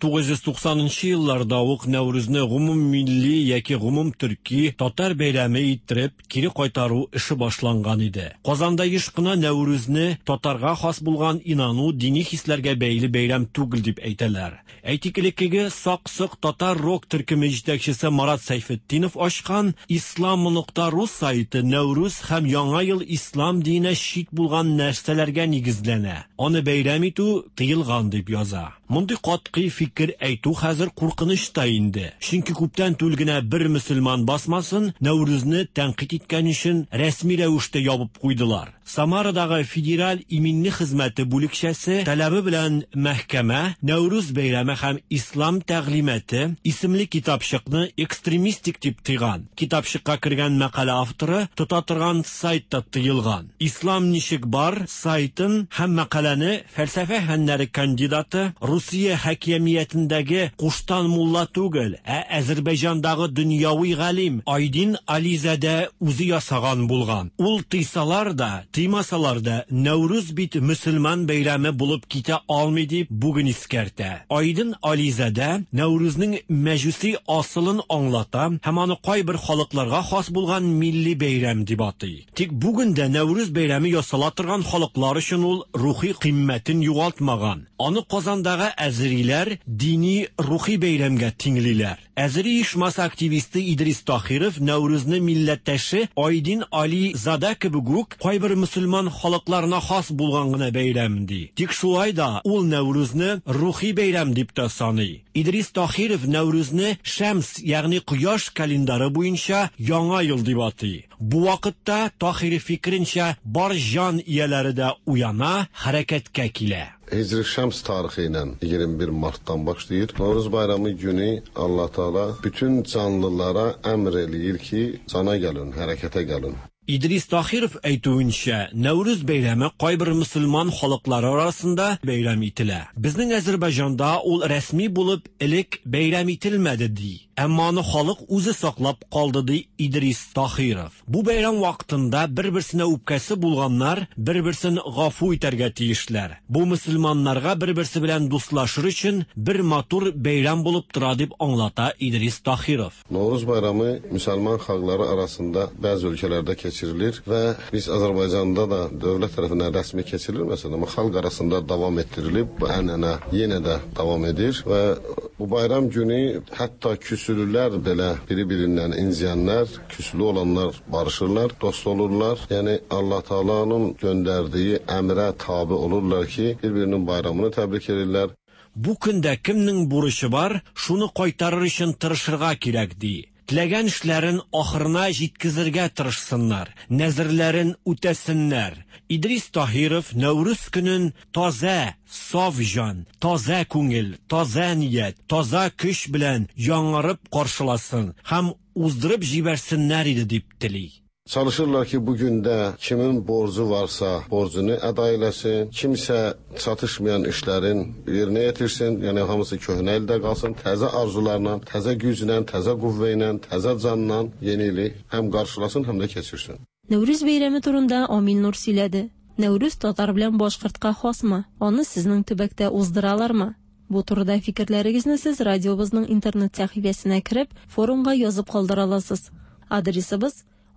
1990 yıllarda uq Navruzni gumum milli yoki gumum turkiy tatar bayrami ittirib, kiri qaytaru ishi boshlangan edi. Qozonda ishqina Navruzni tatarga xos bo'lgan inanu diniy hislarga beyli bayram tugil deb aytadilar. Aytikilikigi soq-soq tatar rock turkumi yetakchisi Marat Sayfetdinov ochgan islam.ru sayti Navruz ham yangi yil islom dini shit bo'lgan narsalarga negizlana. Uni bayram etu tiyilgan deb yoza. Bunday qat'iy fikr aytu hozir qo'rqinishda indi. Chunki ko'pdan to'lgina bir musulmon bosmasin, Navruzni tanqid etgan uchun rasmiy ravishda yopib qo'ydilar. Samaradagi federal iminni xizmati bo'likchasi talabi bilan mahkama Navruz bayrami ham islom ta'limoti ismli kitobchiqni ekstremistik deb tiygan. Kitobchiqqa kirgan maqala avtori tutatirgan saytda tiyilgan. Islom nishik bar saytin ham maqalani falsafa fanlari kandidati Rossiya hakimiyatindagi Qushton mulla tugil, Ozarbayjondagi dunyoviy g'alim Aydin Alizada o'zi yasagan bo'lgan. Ul tiysalarda, tiymasalarda Navruz bit musulmon bayrami bo'lib keta olmaydi bugun iskarta. Aydin Alizada Navruzning majusiy aslini anglata, hamoni qoy bir xalqlarga xos bo'lgan milliy bayram debati. Tik bugunda Navruz bayrami yasalatırgan xalqlar uchun ul ruhiy qimmatini yo'qotmagan. Oni Qozondagi azrilar diniy ruhiy bayramga tinglilar. Azri ishmas aktivisti Idris Tohirov Navruzni millatdoshi Aydin Ali Zadakibuguk qoy bir musulmon xalqlarga xos bo'lganligini bayramdi. Tik shu oyda ul Navruzni ruhiy bayram deb tasoni. Idris Tohirov Navruzni Shams, ya'ni quyosh kalendari bo'yicha yangi yil deb atay. Bu vaqtda Tohirov fikrincha bor jon iyalarida uyana harakatga kela. Hicri Şams tarixiyle 21 Mart'tan başlayır. Navruz bayramı günü Allah Teala bütün canlılara emr eləyir ki, cana gelin, harekete gelin. İdris Tohirov aytuvuncha Navruz bayrami qoy bir musulmon xalqlari orasida bayram etila. Bizning Ozarbayjonda ul rasmiy bo'lib ilk bayram etilmadi di. Ammo uni xalq o'zi saqlab qoldi di Idris Tohirov. Bu bayram vaqtida bir-birsine o'pkasi bo'lganlar bir-birsini g'afu etarga tiyishlar. Bu musulmonlarga bir-birsi bilan do'stlashish uchun bir motor bayram bo'lib turadi deb anglata Idris Tohirov. Navruz bayramı Müslüman xalqları arasında bazı ülkelerde geçirilir ve biz Azerbaycan'da da devlet tarafından resmi geçirilir mesela ama halk arasında devam ettirilip bu ənənə yine de devam edir ve bu bayram günü hatta küsülüler bile biri-birinden inziyenler, küslü olanlar barışırlar, dost olurlar. Yani Allah Teala'nın gönderdiği emre tabi olurlar ki birbirinin bayramını tebrik edirlər. Bu kunda kimning buruşu var, şunu qaytarır için tırışırga kerakdi. Tilagan ishlarin oxirina yetkazirga tirishsinlar, nazrlarin o'tasinlar. Idris Tohirov Navruz kunin toza, sovjon, toza ko'ngil, toza niyat, toza kuch bilan yong'irib qarshilasin, ham uzdirib jibarsinlar edi deb tili. Çalışırlar ki bugün de kimin borcu varsa borcunu eda eylesin, kimse çatışmayan işlerin yerine yetirsin, yani hamısı köhnə elde kalsın, təzə arzularla, təzə güclə, təzə qüvvəylə, təzə canla yeni ili hem karşılasın hem de keçirsin. Navruz bayrami turunda Amin Nur siladi. Navruz tatar bilan boshqirtqa xosmi? Onu sizning tubakda uzdiralarmi? Bu turda fikrlaringizni siz radiomizning internet sahifasiga kirib, forumga yozib qoldira olasiz. Adresimiz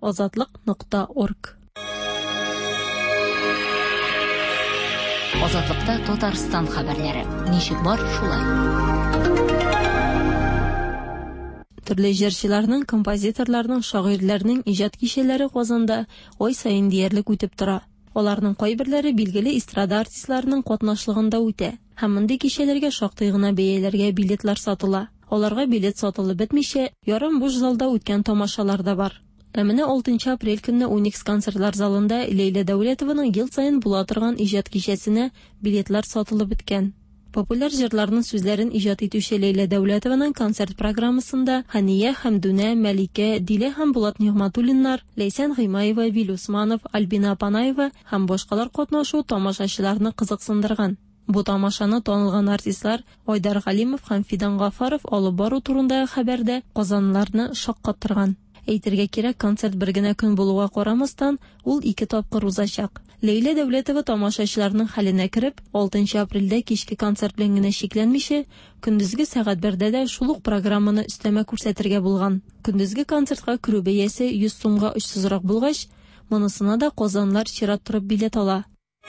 ozodlik.org. Ozodlikda Tatariston xabarlari. Nishik bor shulay. Turli ijrochilarning, kompozitorlarning, shoirlarning ijod kishalari Qozonda oy sayin deyarlik o'tib tura. Ularning qo'ybirlari belgili estrada artistlarining qatnashligida o'tdi. Hammunday kishalarga shoqtig'ina beyalarga biletlar sotila. Ularga bilet sotilib bitmishi, yarim bo'sh zalda o'tgan tomoshalarda bor. Amina 6 aprel kuni Unix konsertlar zalida Leyla Davletovaning yil sayin bo'latirgan ijod kechasini biletlar sotilib bitgan. Populyar jurlarning so'zlarini ijod etuvchi Leyla Davletovaning konsert programmasida Haniya Hamduna, Malika, Dila ham Bulat Nig'matulinlar, Laysan G'imayeva, Vil Usmanov, Albina Panayeva ham boshqalar qatnashuv tomoshachilarni qiziqsindirgan. Bu tomoshani tanilgan artistlar Oydar G'alimov ham Fidan G'affarov olib boruv turundagi xabarda qozonlarni shoqqattirgan. Әйтергә кирәк, концерт бер генә көн булуга карамастан, ул 2 тапкыр узачак. Лейла Дәүләтова тамашачыларның хәленә кереп, 6 апрельдә кичке концерт белән генә шикләнмичә, көндезге сәгать 1дә дә шул ук программаны өстәмә күрсәтергә булган. Көндезге концертка керү бәясе 100 сумга очсызрак булгач, монысына да казанлар чират торып билет ала.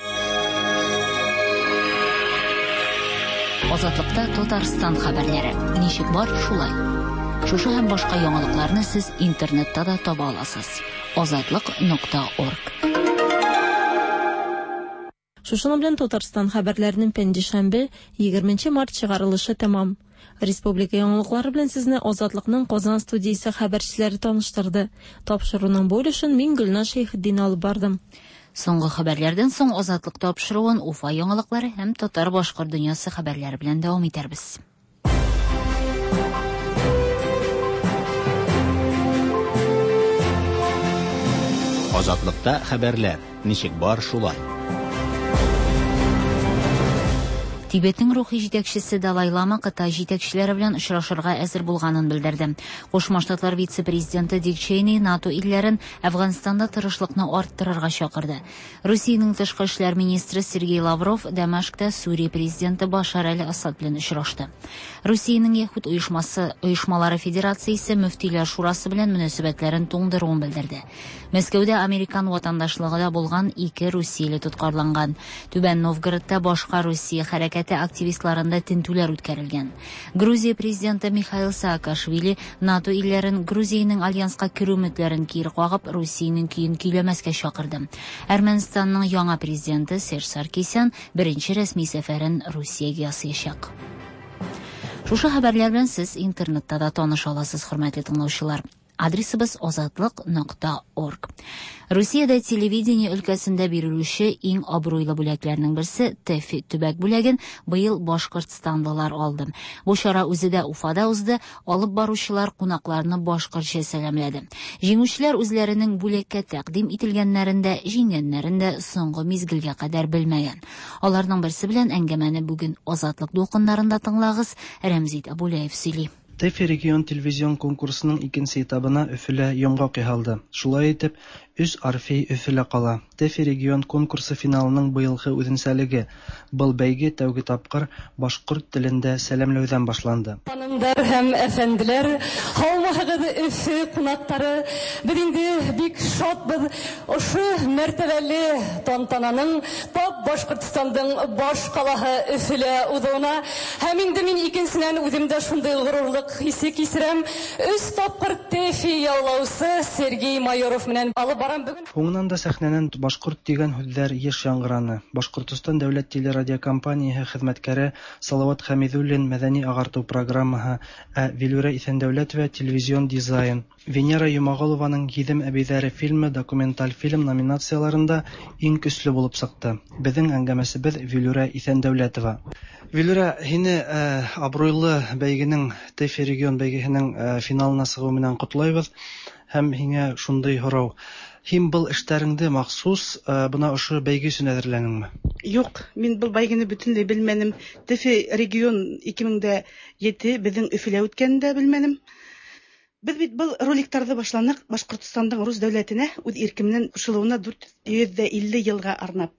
Азатлыкта Татарстан хәбәрләре. Ничек бар, шулай. Шушы һәм башка яңалыкларны сез интернетта да таба аласыз. Azatlyk.org. Шушының белән Татарстан хәбәрләренең пәнҗешәмбе 20 март чыгарылышы тәмам. Республика яңалыклары белән сезне Азатлыкның Казан студиясе хәбәрчеләре таныштырды. Тапшыруның булышын мин Гөлнар Шәйхетдин алып бардым. Соңгы хәбәрләрдән соң Азатлык тапшыруын Уфа яңалыклары һәм татар-башкорт дөньясы хәбәрләре белән дәвам итәрбез. Азатлыкта хәбәрләр. Ничек бар, шулай. Тибетның рухи җитәкчесе Далай Лама Кытай җитәкчеләре белән очрашырга әзер булганын белдерде. Кушма Штатлар вице-президенты Дик Чейни НАТО илләрен Әфганстанда тырышлыкны арттырырга чакырды. Русиянең тышкы эшләр министры Сергей Лавров Дамашкта Сурия президенты Башар әл-Асад белән очрашты. Русиянең Яһуд оешмалары федерациясе мөфтиләр шурасы белән мөнәсәбәтләрен туңдыруын белдерде. Мәскәүдә Американ ватандашлыгында булган 2 русияле тоткарланган. Түбән Новгородта башка Русия хәрәкәте активистларында тинтүләр үткәрелгән. Грузия президенты Михаил Саакашвили НАТО илләрен Грузиянең альянска керү өметләрен кире кагып, Русиянең көен көйләмәскә чакырды. Әрмәнстанның яңа президенты Серж Саркисян беренче рәсми сәфәрен Русиягә ясаячак. Шушы хәбәрләр белән сез интернетта да таныша аласыз, хөрмәтле тыңлаучылар. Адресыбыз azatlyk.org. Русиядә телевидение өлкәсендә бирелүче иң абруйлы бүләкләрнең берсе ТЭФИ төбәк бүләген быел Башкортстанлылар алды. Бу чара үзе дә Уфада узды, алып баручылар кунакларны башкортча сәламләде. Җиңүчеләр үзләренең бүләккә тәкъдим ителгәннәрен дә, җиңгәннәрен дә соңгы мизгелгә кадәр белмәгән. Аларның берсе белән әңгәмәне бүген Азатлык дулкыннарында тыңлагыз, Рәмзит Абулаев сөйли. ТЭФИ регион телевизион конкурсының 2нче этабына Өфелә йомгак яһалды. Шулай итеп, 3 Орфей Өфелә кала. ТЭФИ регион конкурсы финалының быелгы үзенчәлеге. Был бәйге тәүге тапкыр башкорт телендә сәламләүдән башланды. Ханымдар һәм әфәнделәр, һаумыгыз Өфе кунактары, без инде бик шатбыз. Ошо мәртәбәле тантананың тап Башкортстандың баш калаһы Өфелә узуына һәм инде мин икенчесеннән үземдә шундый горурлык хисе кисерәм. 3 тапкыр ТЭФИ яулаучысы Сергей Майоров менән алып барам бүген. Һуңнан да сәхнәнән башкорт дигән һүзләр еш яңгыраны. Башкортстан дәүләт телерадиокомпаниясе хезмәткәре Салават Хәмидуллин мәдәни агарту программаһы, Вилүрә Исәндәүләтова телевизион дизайн, Венера Юмагалованың Гидем әбейҙәре фильмы документаль фильм номинацияларында иң көсле булып сыҡты. Безнең әңгәмәсебез Вилүрә Исәндәүләтова. Вилүрә, һине абруйлы бәйгенең ТЭФИ регион бәйгеһенең финалына сығыу менән ҡотлайбыҙ һәм һиңә шундай һорау. Һин был эштәреңде махсус бына ошо бәйге өсөн әҙерләнеңме? Юк, мин был бәйгене бөтөнләй белмәнем. ТЭФИ регион 2007 безнең Өфөлә үткәндә белмәнем. Без бит был роликтарҙы башланыҡ Башҡортостандың рус дәүләтенә үҙ иркеменән ҡушылыуына 450 йылға арнап.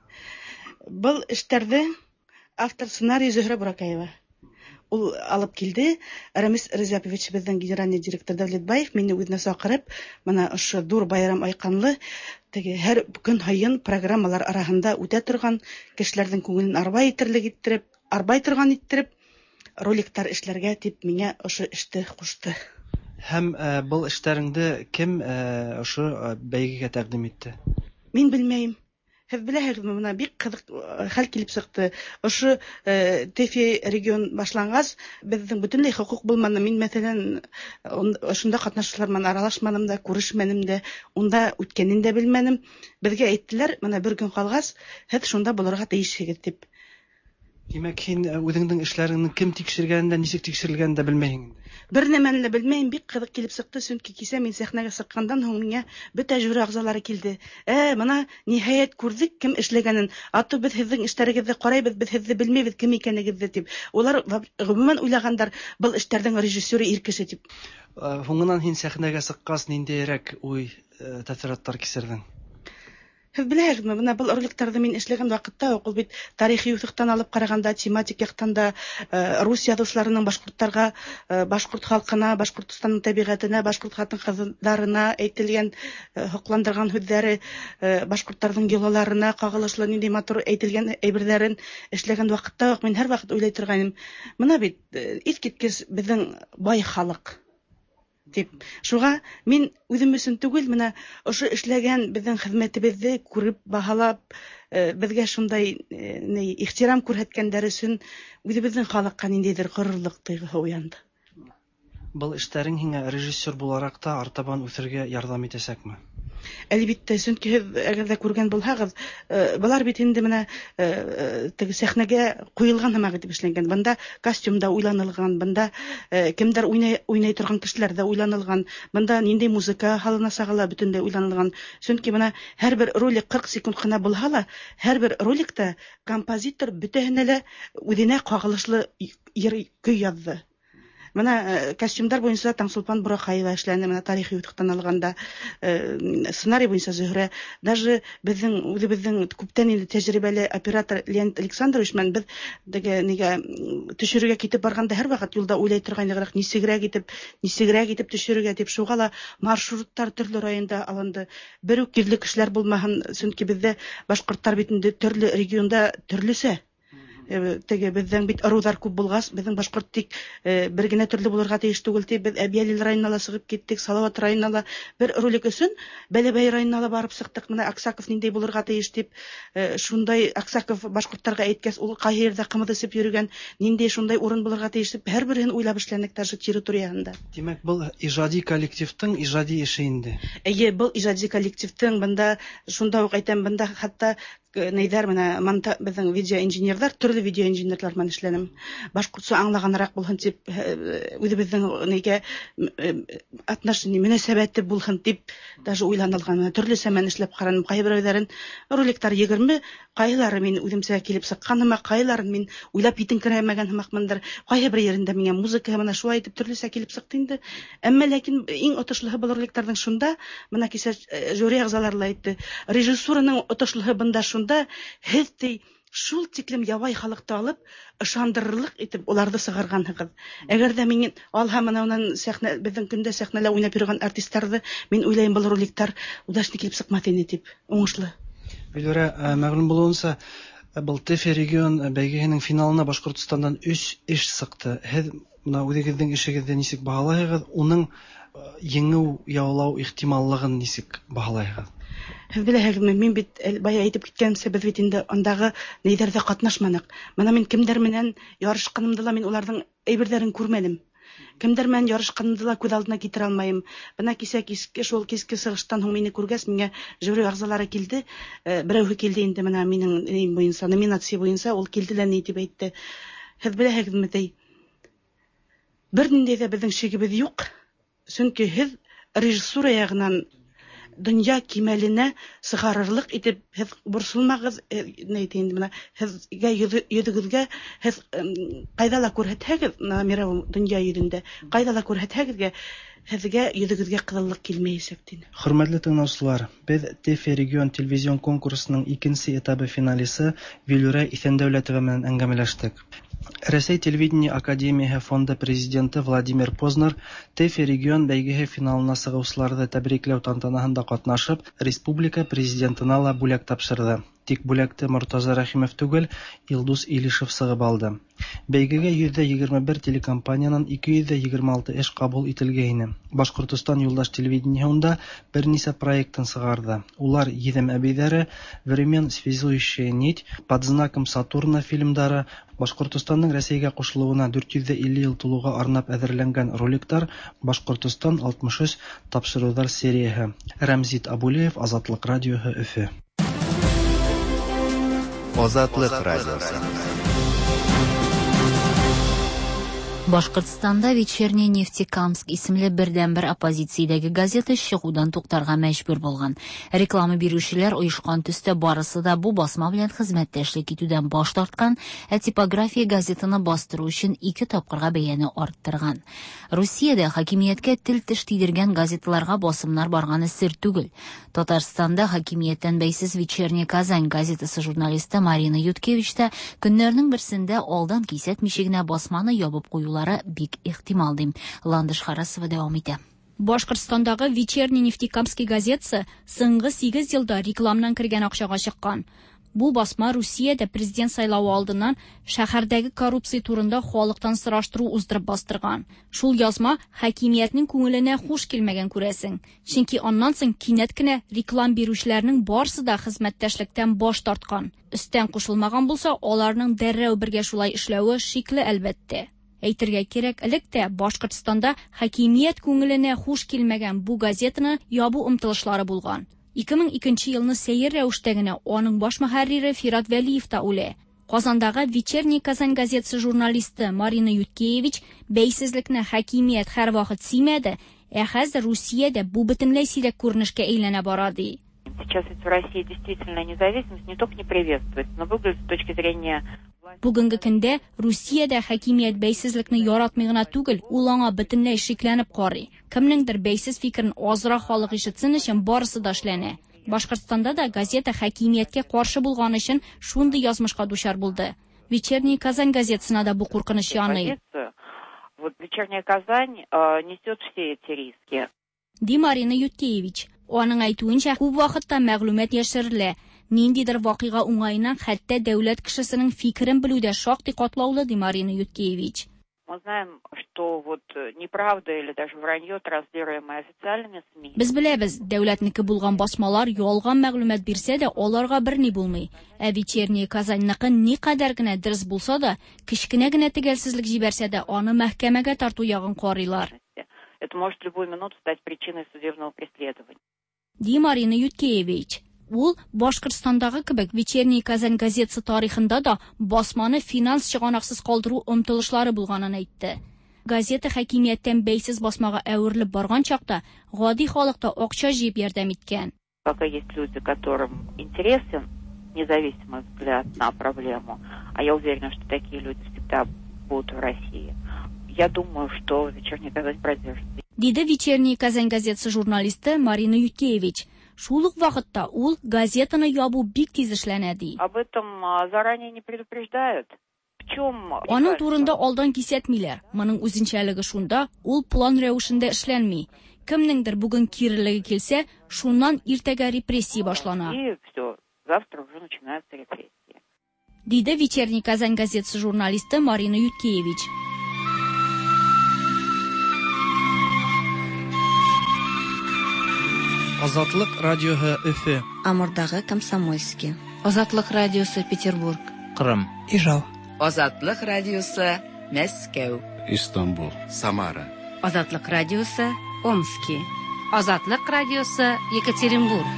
Был эштәрҙе автор сценарий Зөһрә Буракаева. Ул алып килде. Рамис Ризапович, безнең генеральный директор Дәүләтбаев, мине үҙенә саҡырып, мына ошо ҙур байрам айҡанлы, һәр көн һайын программалар араһында үтә торған, кешеләрҙең күңелен арбай торған иттереп, роликтар эшләргә тип миңә ошо эште ҡушты. Һәм был эштәреңде кем ошо бәйгегә тәҡдим итте? Мин белмәйем. Һеҙ беләһегеҙме, мына бик ҡыҙыҡ хәл килеп сыҡты. Ошо ТЭФИ регион башланғас, беҙҙең бөтөнләй хоҡуҡ булманы. Мин, мәҫәлән, ошонда ҡатнашыусылар менән аралашманым да, күрешмәнем дә, унда үткәнен дә белмәнем. Беҙгә әйттеләр, мына бер көн ҡалғас, һеҙ шунда булырға тейешһегеҙ тип. Димәк, һин үзеңнең эшләреңне кем тикшергәнен дә, ничек тикшерелгәнен дә белмәйһең. Бер нәмәне дә белмәйм, бик кызык килеп сыкты, чөнки кисә мин сәхнәгә сыккандан һуң миңа бөтә жюри әгъзалары килде. Моны ниһаять күрдек, кем эшләгәнен. Ату без һезнең эшләрегезне карайбыз, без һезне белмәйбез, кем икәнегезне дип. Улар гомумән уйлагандар, был эшләрнең режиссеры ир кеше дип. Һуңыннан һин сәхнәгә сыккас, ниндәйрәк уй тәэсиратлар кисердең? Һез беләсезме, менә был роликларда мин эшләгән вакытта ук ул бит тарихи үсектән алып караганда, тематик яктан да рус язучыларының башкортларга, башкорт халкына, Башкортстанның табигатына, башкорт хатын-кызларына әйтелгән хокландырган сүзләре, башкортларның геоларына кагылышлы нинди матур әйтелгән әйберләрен эшләгән вакытта ук мин һәрвакыт уйлый торганым. Менә бит искиткеч безнең бай халык дип. Шуга мин үзем өчен түгел, менә ошо эшләгән безнең хезмәтебезне күреп, баһалап, безгә шундай ихтирам күрһәткәннәр өчен үзебезнең халыкка ниндидер горурлык тойгысы уянды. Был эшләрең һиңа режиссер буларак та артабан үсәргә ярдәм итәсәкме? Әлбиттә, чөнки әгәр дә күргән булһагыз, булар бит инде менә теге сәхнәгә куелган һәм итеп эшләнгән. Бында костюмда уйланылган, бында кемдер уйнай торган кешеләр дә уйланылган, бында нинди музыка халына-сагыла бөтенләй уйланылган. Чөнки менә һәрбер ролик 40 секунд кына булһа ла, һәрбер роликта композитор бөтәһенә лә үзенә кагылышлы көй язды. Менә костюмдар буенча Таңсулпан Бурахаева эшләнде, менә тарихи үтектән алганда, сценарий буенча Зөһрә, даже үзебезнең күптән инде тәҗрибәле оператор Леонид Александрович мен без нигә төшерүгә китеп барганда һәрвакыт юлда уйлай торган нисегрәк итеп төшерүгә дип, шуга ла маршруттар төрле районда алынды. Бер үк ирле кешеләр булмаһын, чөнки бездә башкортлар бит инде төрле регионда төрлесе. Теге безнең бит арулар күп булгас, безнең башкорт тик бер генә төрле булырга тиеш түгел дип, без Әбиялил районына чыгып киттек, Салават районына бер ролик өчен Бәләбәй районына барып сыктык. Менә Аксаков ниндәй булырга тиеш дип, шундай Аксаков башкортларга әйткәс, ул каһирдә кымыды сып йөргән, ниндәй шундай урын булырга тиеш дип, һәрберен уйлап эшләнек даже территориясында. Димәк, был иҗади коллективтың иҗади эше инде. Был иҗади коллективтың, бында шунда ук әйтәм, бында хәтта нәйдәр менә безнең видеоинженерлар, төрле видеоинженерлар мен эшләнем. Башкортча аңлаганрак булһын дип, үзебезнең нигә отношение мөнәсәбәте булһын дип, даже уйланылган. Төрле сәмән эшләп карадым. Кайберләрен роликлар 20, кайлары мин үземсә килеп сыкканыма, кайларын мин уйлап итенкерәмәгән хәмәкмендер. Кайбер yerендә миңа музыка менә шулай итеп төрлесә килеп сыкты инде. Әмма ләкин иң отышлыһы был роликларның шунда, менә кисә жюри әгъзалары әйтте, режиссураның отышлыһы бында шунда, һез шул тиклем ябай халыкты алып, ышандырырлык итеп уларды сыгарганһыгыз. Әгәр дә мин алһам анан сәхнә, безнең көндә сәхнәлә уйнап йөргән артистларны, мин уйлайм, был роликлар удачный килеп сыкмады инде дип, уңышлы. Биләр, мәгълүм булуынса, был ТФ регион бәйгеһенең финалына Башкортстандан 3 эш сыкты. Һез менә үзегезнең эшегезне ничек баһалайсыз? Уның еңү яулау ихтималлыгын ничек баһалайсыз? Һез беләсезме, мин бит бая әйтеп киткәнчә, без бит инде андагы нидәрдә катнашманык. Менә мин кемдер менән ярышканымда ла мин уларның әйберләрен күрмәдем. Кемдер менән ярышканымда ла күз алдына китерә алмыйм. Менә киске шул киске сыгыштан һуң мине күргәс, миңа жюри әгъзалары килде. Берәүһе килде инде менә минең буенча, номинация буенча ул килде лә ни дип әйтте. Һез беләсезме, ди. Бер ниндәй дә безнең шигебез юк. Чөнки һез режиссура ягыннан дөнья кимәленә сыгарырлык итеп һез борсылмагыз, әйтәм менә һезгә йөзегезгә һез кайда ла күрһәтһәгез, мирау дөнья йөзендә кайда ла күрһәтһәгезгә һезгә йөзегезгә кызыллык килмәячәк ди. Хөрмәтле тыңлаучылар, без ТФ регион телевизион конкурсының 2нче этабы финалисты Вилүрә Исәндәүләтова белән әңгәмәләштек. Рәсәй телевидение академияһы фонды президенты Владимир Познер ТФ регион бәйгеһе финалына сыгыучыларны тәбрикләү тантанаһында катнашып, республика президентына ла бүләк тапшырды. Тик бүләкте Мортаза Рәхимов түгел, Илдус Илишев сыгып алды. Бәйгегә 121 телекомпаниянан 226 эш кабул ителгәйне. Башкортстан юлдаш телевидениеһында берничә проектын сыгарды. Улар Едем әбейдәре, Времен связующая нить, Под знаком Сатурна фильмдары, Башкортстанның Рәсәйгә кушылуына 450 ел тулуга арнап әзерләнгән роликтар, Башкортстан 63 тапшырулар серияһы. Рәмзит Абулеев, Азатлык радиоһы, Өфе. Азатлык радиосы. Башкортстанда «Вечерний Нефтекамск» исемле бердән-бер оппозициядәге газета чыгудан туктарга мәҗбүр булган. Реклама бирүчеләр оешкан төстә барысы да бу басма белән хезмәттәшлек итүдән баш тарткан, типография газетаны бастыру өчен 2 тапкырга бәяне арттырган. Русиядә хакимияткә тел теш тидергән газеталарга басымнар барганы сер түгел. Татарстанда хакимияттән бәйсез «Вечерний Казань» газетасы журналисты Марина Юткевич та көннәрнең берсендә алдан кисәтмичә генә басманы ябып куюлары бик ихтимал ди. Ландыш Харасова дәвам итә. Башкортстандагы «Вечерний Нефтекамский» газетасы соңгы 8 елда рекламнан кергән акчага чыккан. Бу басма Русиядә президент сайлауы алдыннан шәһәрдәге коррупция турында халыктан сораштыру уздырып бастырган. Шул язма хакимиятнең күңеленә хуш килмәгән күрәсең. Чөнки аннан соң кинәт кенә реклам бирүчеләрнең барысы да хезмәттәшлектән баш тарткан. Өстән кушылмаган булса, аларның дәррәү бергә шулай эшләве шикле әлбәттә. Әйтергә кирәк, электә Башкортстанда хакимият күңеленә хуш килмәгән бу газетаны ябу омтылышлары булган. 2002 елны сәер рәвештә генә аның баш мөхәррире Фират Вәлиев та үлә. Казандагы «Вечерний Казань» газетасы журналисты Марина Юткевич бәйсезлекне хакимият һәрвакыт симәде, хәзер Русиядә бу бөтенләй сирәк күренешкә әйләнә бара ди. Сейчас ведь в России действительно независимость не только не приветствуется, но выглядит с точки зрения... Бүгенге көндә Русиядә хакимият бәйсезлекне яратмый гына түгел, ул аңа бөтенләй шикләнеп карый. Кемнеңдер бәйсез фикерен азрак халык ишетсен өчен барысы да эшләнә. Башкортстанда да газета хакимияткә каршы булган өчен шундый язмышка дучар булды. «Вечерний Казань» газетасына да бу куркыныч яный. Вот «Вечерняя Казань» несет все эти риски. Ди Марина Юткевич. Аның әйтүенчә, күп вакытта мәгълүмат яшерелә. Ниндидер вакыйга уңайыннан хәтта дәүләт кешесенең фикерен белүдә шактый катлаулы, ди Марина Юткевич. Мы знаем, что вот неправда или даже вранье, транслируемое официальными СМИ. Без беләбез, дәүләтнеке булган басмалар ялган мәгълүмат бирсә дә, аларга берни булмый. «Вечерний Казаньныкы никадәр генә дөрес булса да, кичкенә генә төгәлсезлек җибәрсә дә, аны мәхкәмәгә тарту ягын карыйлар. Это может в любую минуту стать причиной судебного преследования. Ди Марина Юткевич. Ул Башкортстандагы кебек «Вечерний Казань» газетасы тарихында да басманы финанс чыганаксыз калдыру омтылышлары булганын әйтте. Газета хакимияттән бәйсез басмага әверелеп барган чакта гади халыкта акча җыеп ярдәм иткән. Пока есть люди, которым интересен независимый взгляд на проблему, а я уверена, что такие люди всегда будут в России. Я думаю, что «Вечерний Казань» продержится. Диде «Вечерний Казань» газетасы журналисты Марина Юткевич. Шул ук вакытта ул газетаны ябу бик тиз эшләнә ди. Об этом заранее не предупреждают. В чем? Аның турында алдан кисәтмиләр. Моның үзенчәлеге шунда, ул план рәвешендә эшләнми. Кемнеңдер бүген кирелеге килсә, шуннан иртәгә репрессия башлана. И все, завтра уже начинаются репрессии. Диде «Вечерний Казань» газетасы журналисты Марина Юткевич. Азатлык радиоһы Өфе. Амурдагы Комсомольский. Азатлык радиосы Петербург. Кырым. Ижау. Азатлык радиосы Мәскәү. Истанбул. Самара. Азатлык радиосы Омский. Азатлык радиосы Екатеринбург.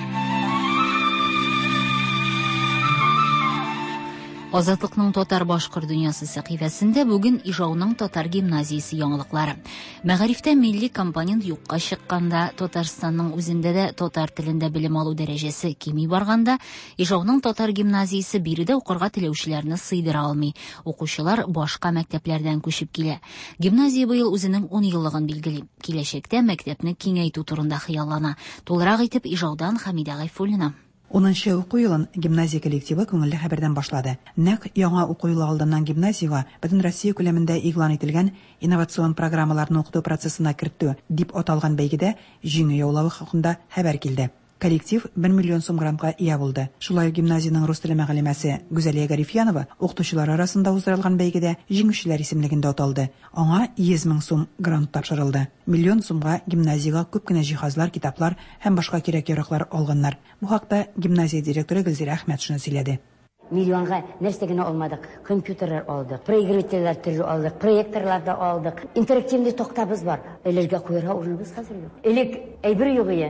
Азатлыкның татар башкыр дөньясы сәхифәсендә бүген Ижауның татар гимназиясе яңалыклары. Мәгарифтә милли компонент юкка чыкканда, Татарстанның үзендә дә татар телендә белем алу дәрәҗәсе кими барганда, Ижауның татар гимназиясе биредә укырга теләүчеләрне сыйдыра алмый. Укучылар башка мәктәпләрдән күчеп килә. Гимназия быел үзенең 10 еллыгын билгели. Киләчәктә мәктәпне киңәйтү турында хыяллана. Тулырак итеп Ижаудан Хәмидә Гайфуллина. 10-нчы уку елын гимназия коллективы күңелле хәбәрдән башлады. Нәкъ яңа уку елы алдыннан гимназиягә бөтен Россия күләмендә игълан ителгән инновацион программаларны укыту процессына кертү дип аталган бәйгедә җиңү яулавы хакында хәбәр килде. Коллектив 1 миллион сум грантка ия булды. Шулай гимназиянең рус теле мәгълүмәсе Гүзәлия Гарифьянова укытучылар арасында уздырылган бәйгедә җиңүчеләр исемлегендә аталды. Аңа 100 мең сум грант тапшырылды. Миллион сумга гимназиягә күп кенә җиһазлар, китаплар һәм башка кирәк-яраклар алганнар. Бу хакта гимназия директоры Гөлзирә Әхмәт шуны сөйләде. Миллионга нәрсә генә алмадык. Компьютерлар алдык, проигрывательләр төрле алдык, проекторлар да алдык. Интерактивный токтабыз бар. Эләргә куярга урыныбыз хәзер юк. Элек әйбер юк иде.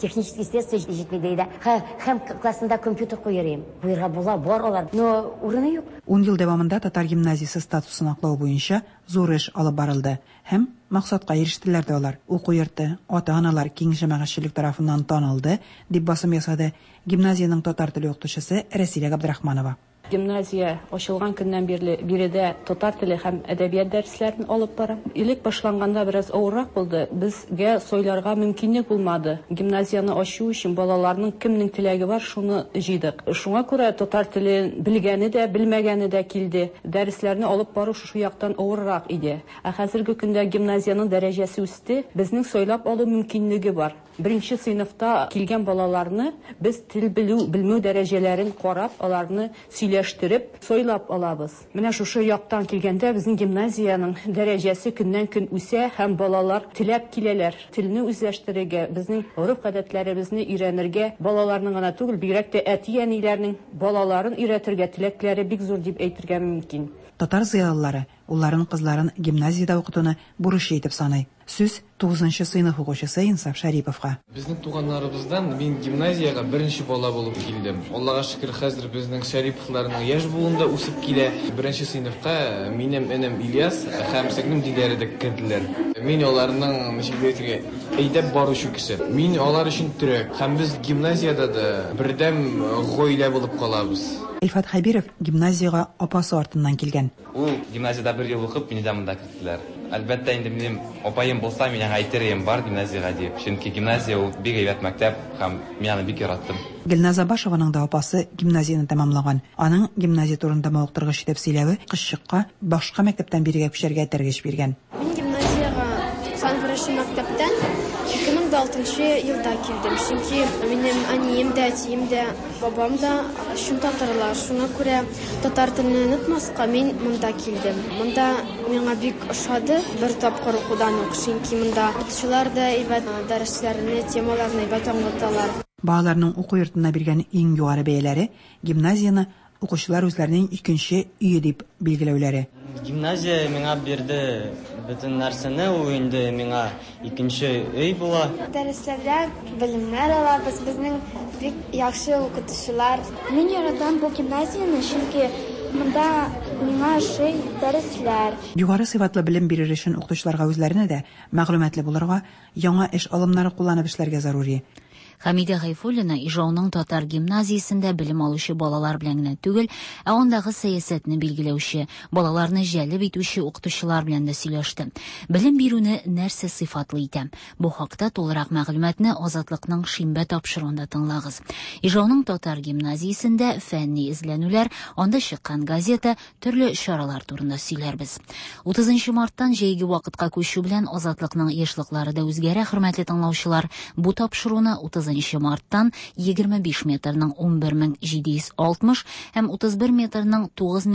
технический средства жетмейді дейді. Һәм классында компьютер қойырым. Бұйырға бола, бар олар. Но урыны юк. 10 ел дәвамында татар гимназиясы статусын аклау буенча зур эш алып барылды. Һәм максатка ирештеләр дә алар. Уку йорты, ата-аналар киң җәмәгатьчелек тарафыннан танылды, дип басым ясады гимназияның татар теле укытучысы Рәсилә Габдрахманова. Гимназия ачылган көннән биредә татар теле һәм әдәбият дәресләрен алып бара. Илек башланганда бераз авыррак булды. Безгә сойларга мөмкинлек булмады. Гимназияны ачу өчен балаларның кемнең теләге бар, шуны җыйдык. Шуңа күрә татар телен белгәне дә, белмәгәне дә килде. Дәресләрне алып бару шу яктан авыррак иде. Хәзерге көндә гимназияның дәрәҗәсе үсте. Безнең сойлап алу мөмкинлеге бар. Беренче сыйныфта килгән балаларны без тел белмәү дәрәҗәләрен карап, аларны сөйләштереп, сойлап алабыз. Менә шушы яктан килгәндә безнең гимназияның дәрәҗәсе көннән-көн үсә һәм балалар теләп киләләр. Телне үзләштерергә, безнең гореф-гадәтләребезне өйрәнергә, балаларның гына түгел, бигрәк тә әти-әниләрнең балаларын өйрәтергә теләкләре бик зур дип әйтергә мөмкин. Татар зыялылары улларын кызларын гимназиядә укытуны бурычы итеп саный. Сүз 9нчы сыйныф укучысы Инсаф Шәриповка. Безнең туганнарыбыздан мин гимназиягә беренче бала булып килдем. Аллага шөкер, хәзер безнең Шәриповларның яшь буында үсеп килә. Беренче сыйныфта минем энем Ильяс һәм сеңлем Диләрә дә керделәр. Мин аларның мәшгульиятегә әйдәп баручы кеше. Мин алар өчен төрек. Һәм без гимназиядә дә бердәм гаилә булып калабыз. Илфат Хәбиров гимназиягә апасы артыннан килгән. Ул гимназиядә бер ел укып, мине дә монда керттеләр. Әлбәттә, инде минем апаем булса, мин әйтерем бар гимназиягә дип. Чөнки гимназия ул бик әйбәт мәктәп һәм мин аны бик яраттым. Гөлназа Башованың да апасы гимназияны тәмамлаган. Аның гимназия турында мавыктыргыч итеп сөйләве кызчыкка башка мәктәптән бирегә күчәргә тәргеш биргән. Мин гимназиягә 91 мәктәптән 2006 елда килдем. Чөнки минем әнием дә, әтием дә, бабам да шун татарлар. Шуңа күрә татар телен онытмаска мин монда килдем. Монда миңа бик ошады. Бер тапкыр укудан ук, чөнки монда укытучылар да әйбәт дәресләрне, темаларны әйбәт аңлаталар. Балаларның уку йортына биргән иң югары бәяләре гимназияны укучылар үзләренең икенче өе дип билгеләүләре. Гимназия миңа бирде бөтен нәрсәне, ул инде миңа икенче өй була. Дәресләрдә белемнәр алабыз, безнең бик яхшы укытучылар. Мин яратам бу гимназияны, чөнки монда миңа ошый дәресләр. Югары сыйфатлы белем бирер өчен укытучыларга үзләренә дә мәгълүматлы булырга, яңа эш алымнары кулланып эшләргә зарури. Хәмидә Гайфуллина Ижауның татар гимназиясендә белем алучы балалар белән генә түгел, ә андагы сәясәтне билгеләүче, балаларны җәлеп итүче укытучылар белән дә сөйләште. Белем бирүне нәрсә сыйфатлы итә? Бу хакта тулырак мәгълүматны Азатлыкның шимбә тапшыруында тыңлагыз. Ижауның татар гимназиясендә фәнни эзләнүләр, анда чыккан газета, төрле чаралар турында сөйләрбез. 30 марттан җәйге вакытка күчү белән Азатлыкның яшьлекләре дә үзгәрә, хөрмәтле тыңлаучылар. Бу тапшыруны 30 марттан 25 метрның 11760 һәм 31 метрның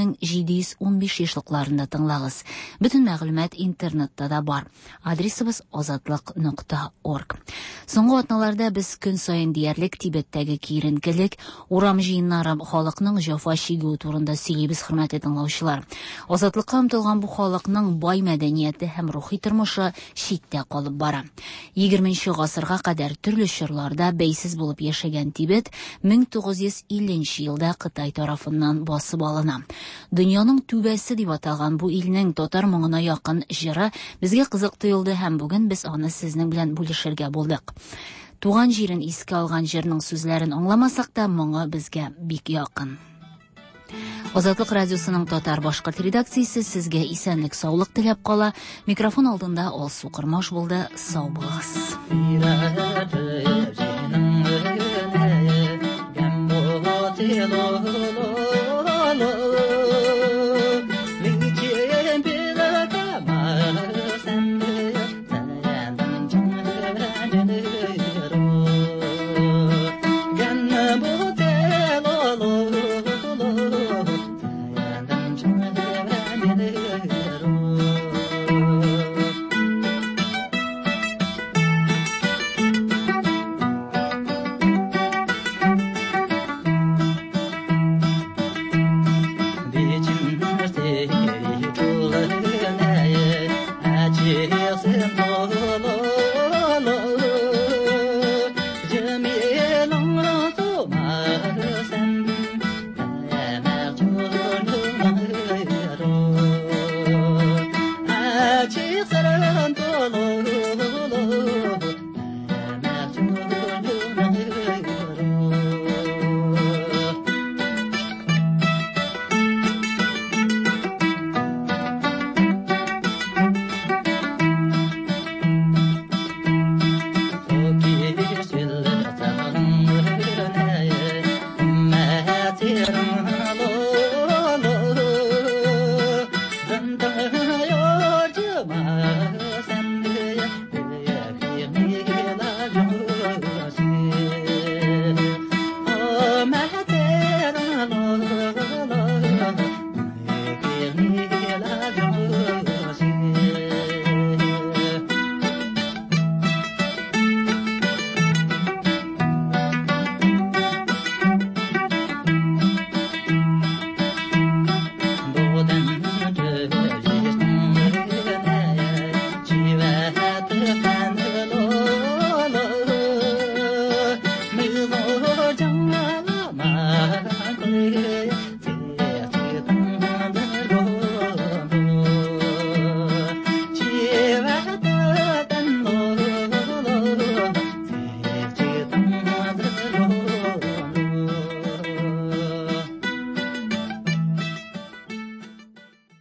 9715 яшьлекләрендә тыңлагыз. Бөтен мәгълүмат интернетта да бар. Адресыбыз azatlyk.org. Соңгы атналарда без көн саен диярлек Тибеттәге киеренкелек, урам җыеннары, халыкның җафа чигү турында сөйлибез, хөрмәтле тыңлаучылар. Азатлыкка омтылган бу халыкның бай мәдәнияте һәм рухи тормышы читтә калып бара. 20нче гасырга кадәр төрле чорларда бәйсез булып яшәгән Тибет 1950 елда Кытай тарафыннан басып алына. Дөньяның түбәсе дип аталган бу илнең татар моңына якын җыры безгә кызык тоелды һәм бүген без аны сезнең белән бүлешергә булдык. Туган җирен искә алган җырның сүзләрен аңламасак та, моңы безгә бик якын. Азатлык радиосының татар-башкорт редакциясе сезгә исәнлек, саулык теләп кала. Микрофон алдында Алсу Кырмаш булды. Сау булыгыз. yurcuma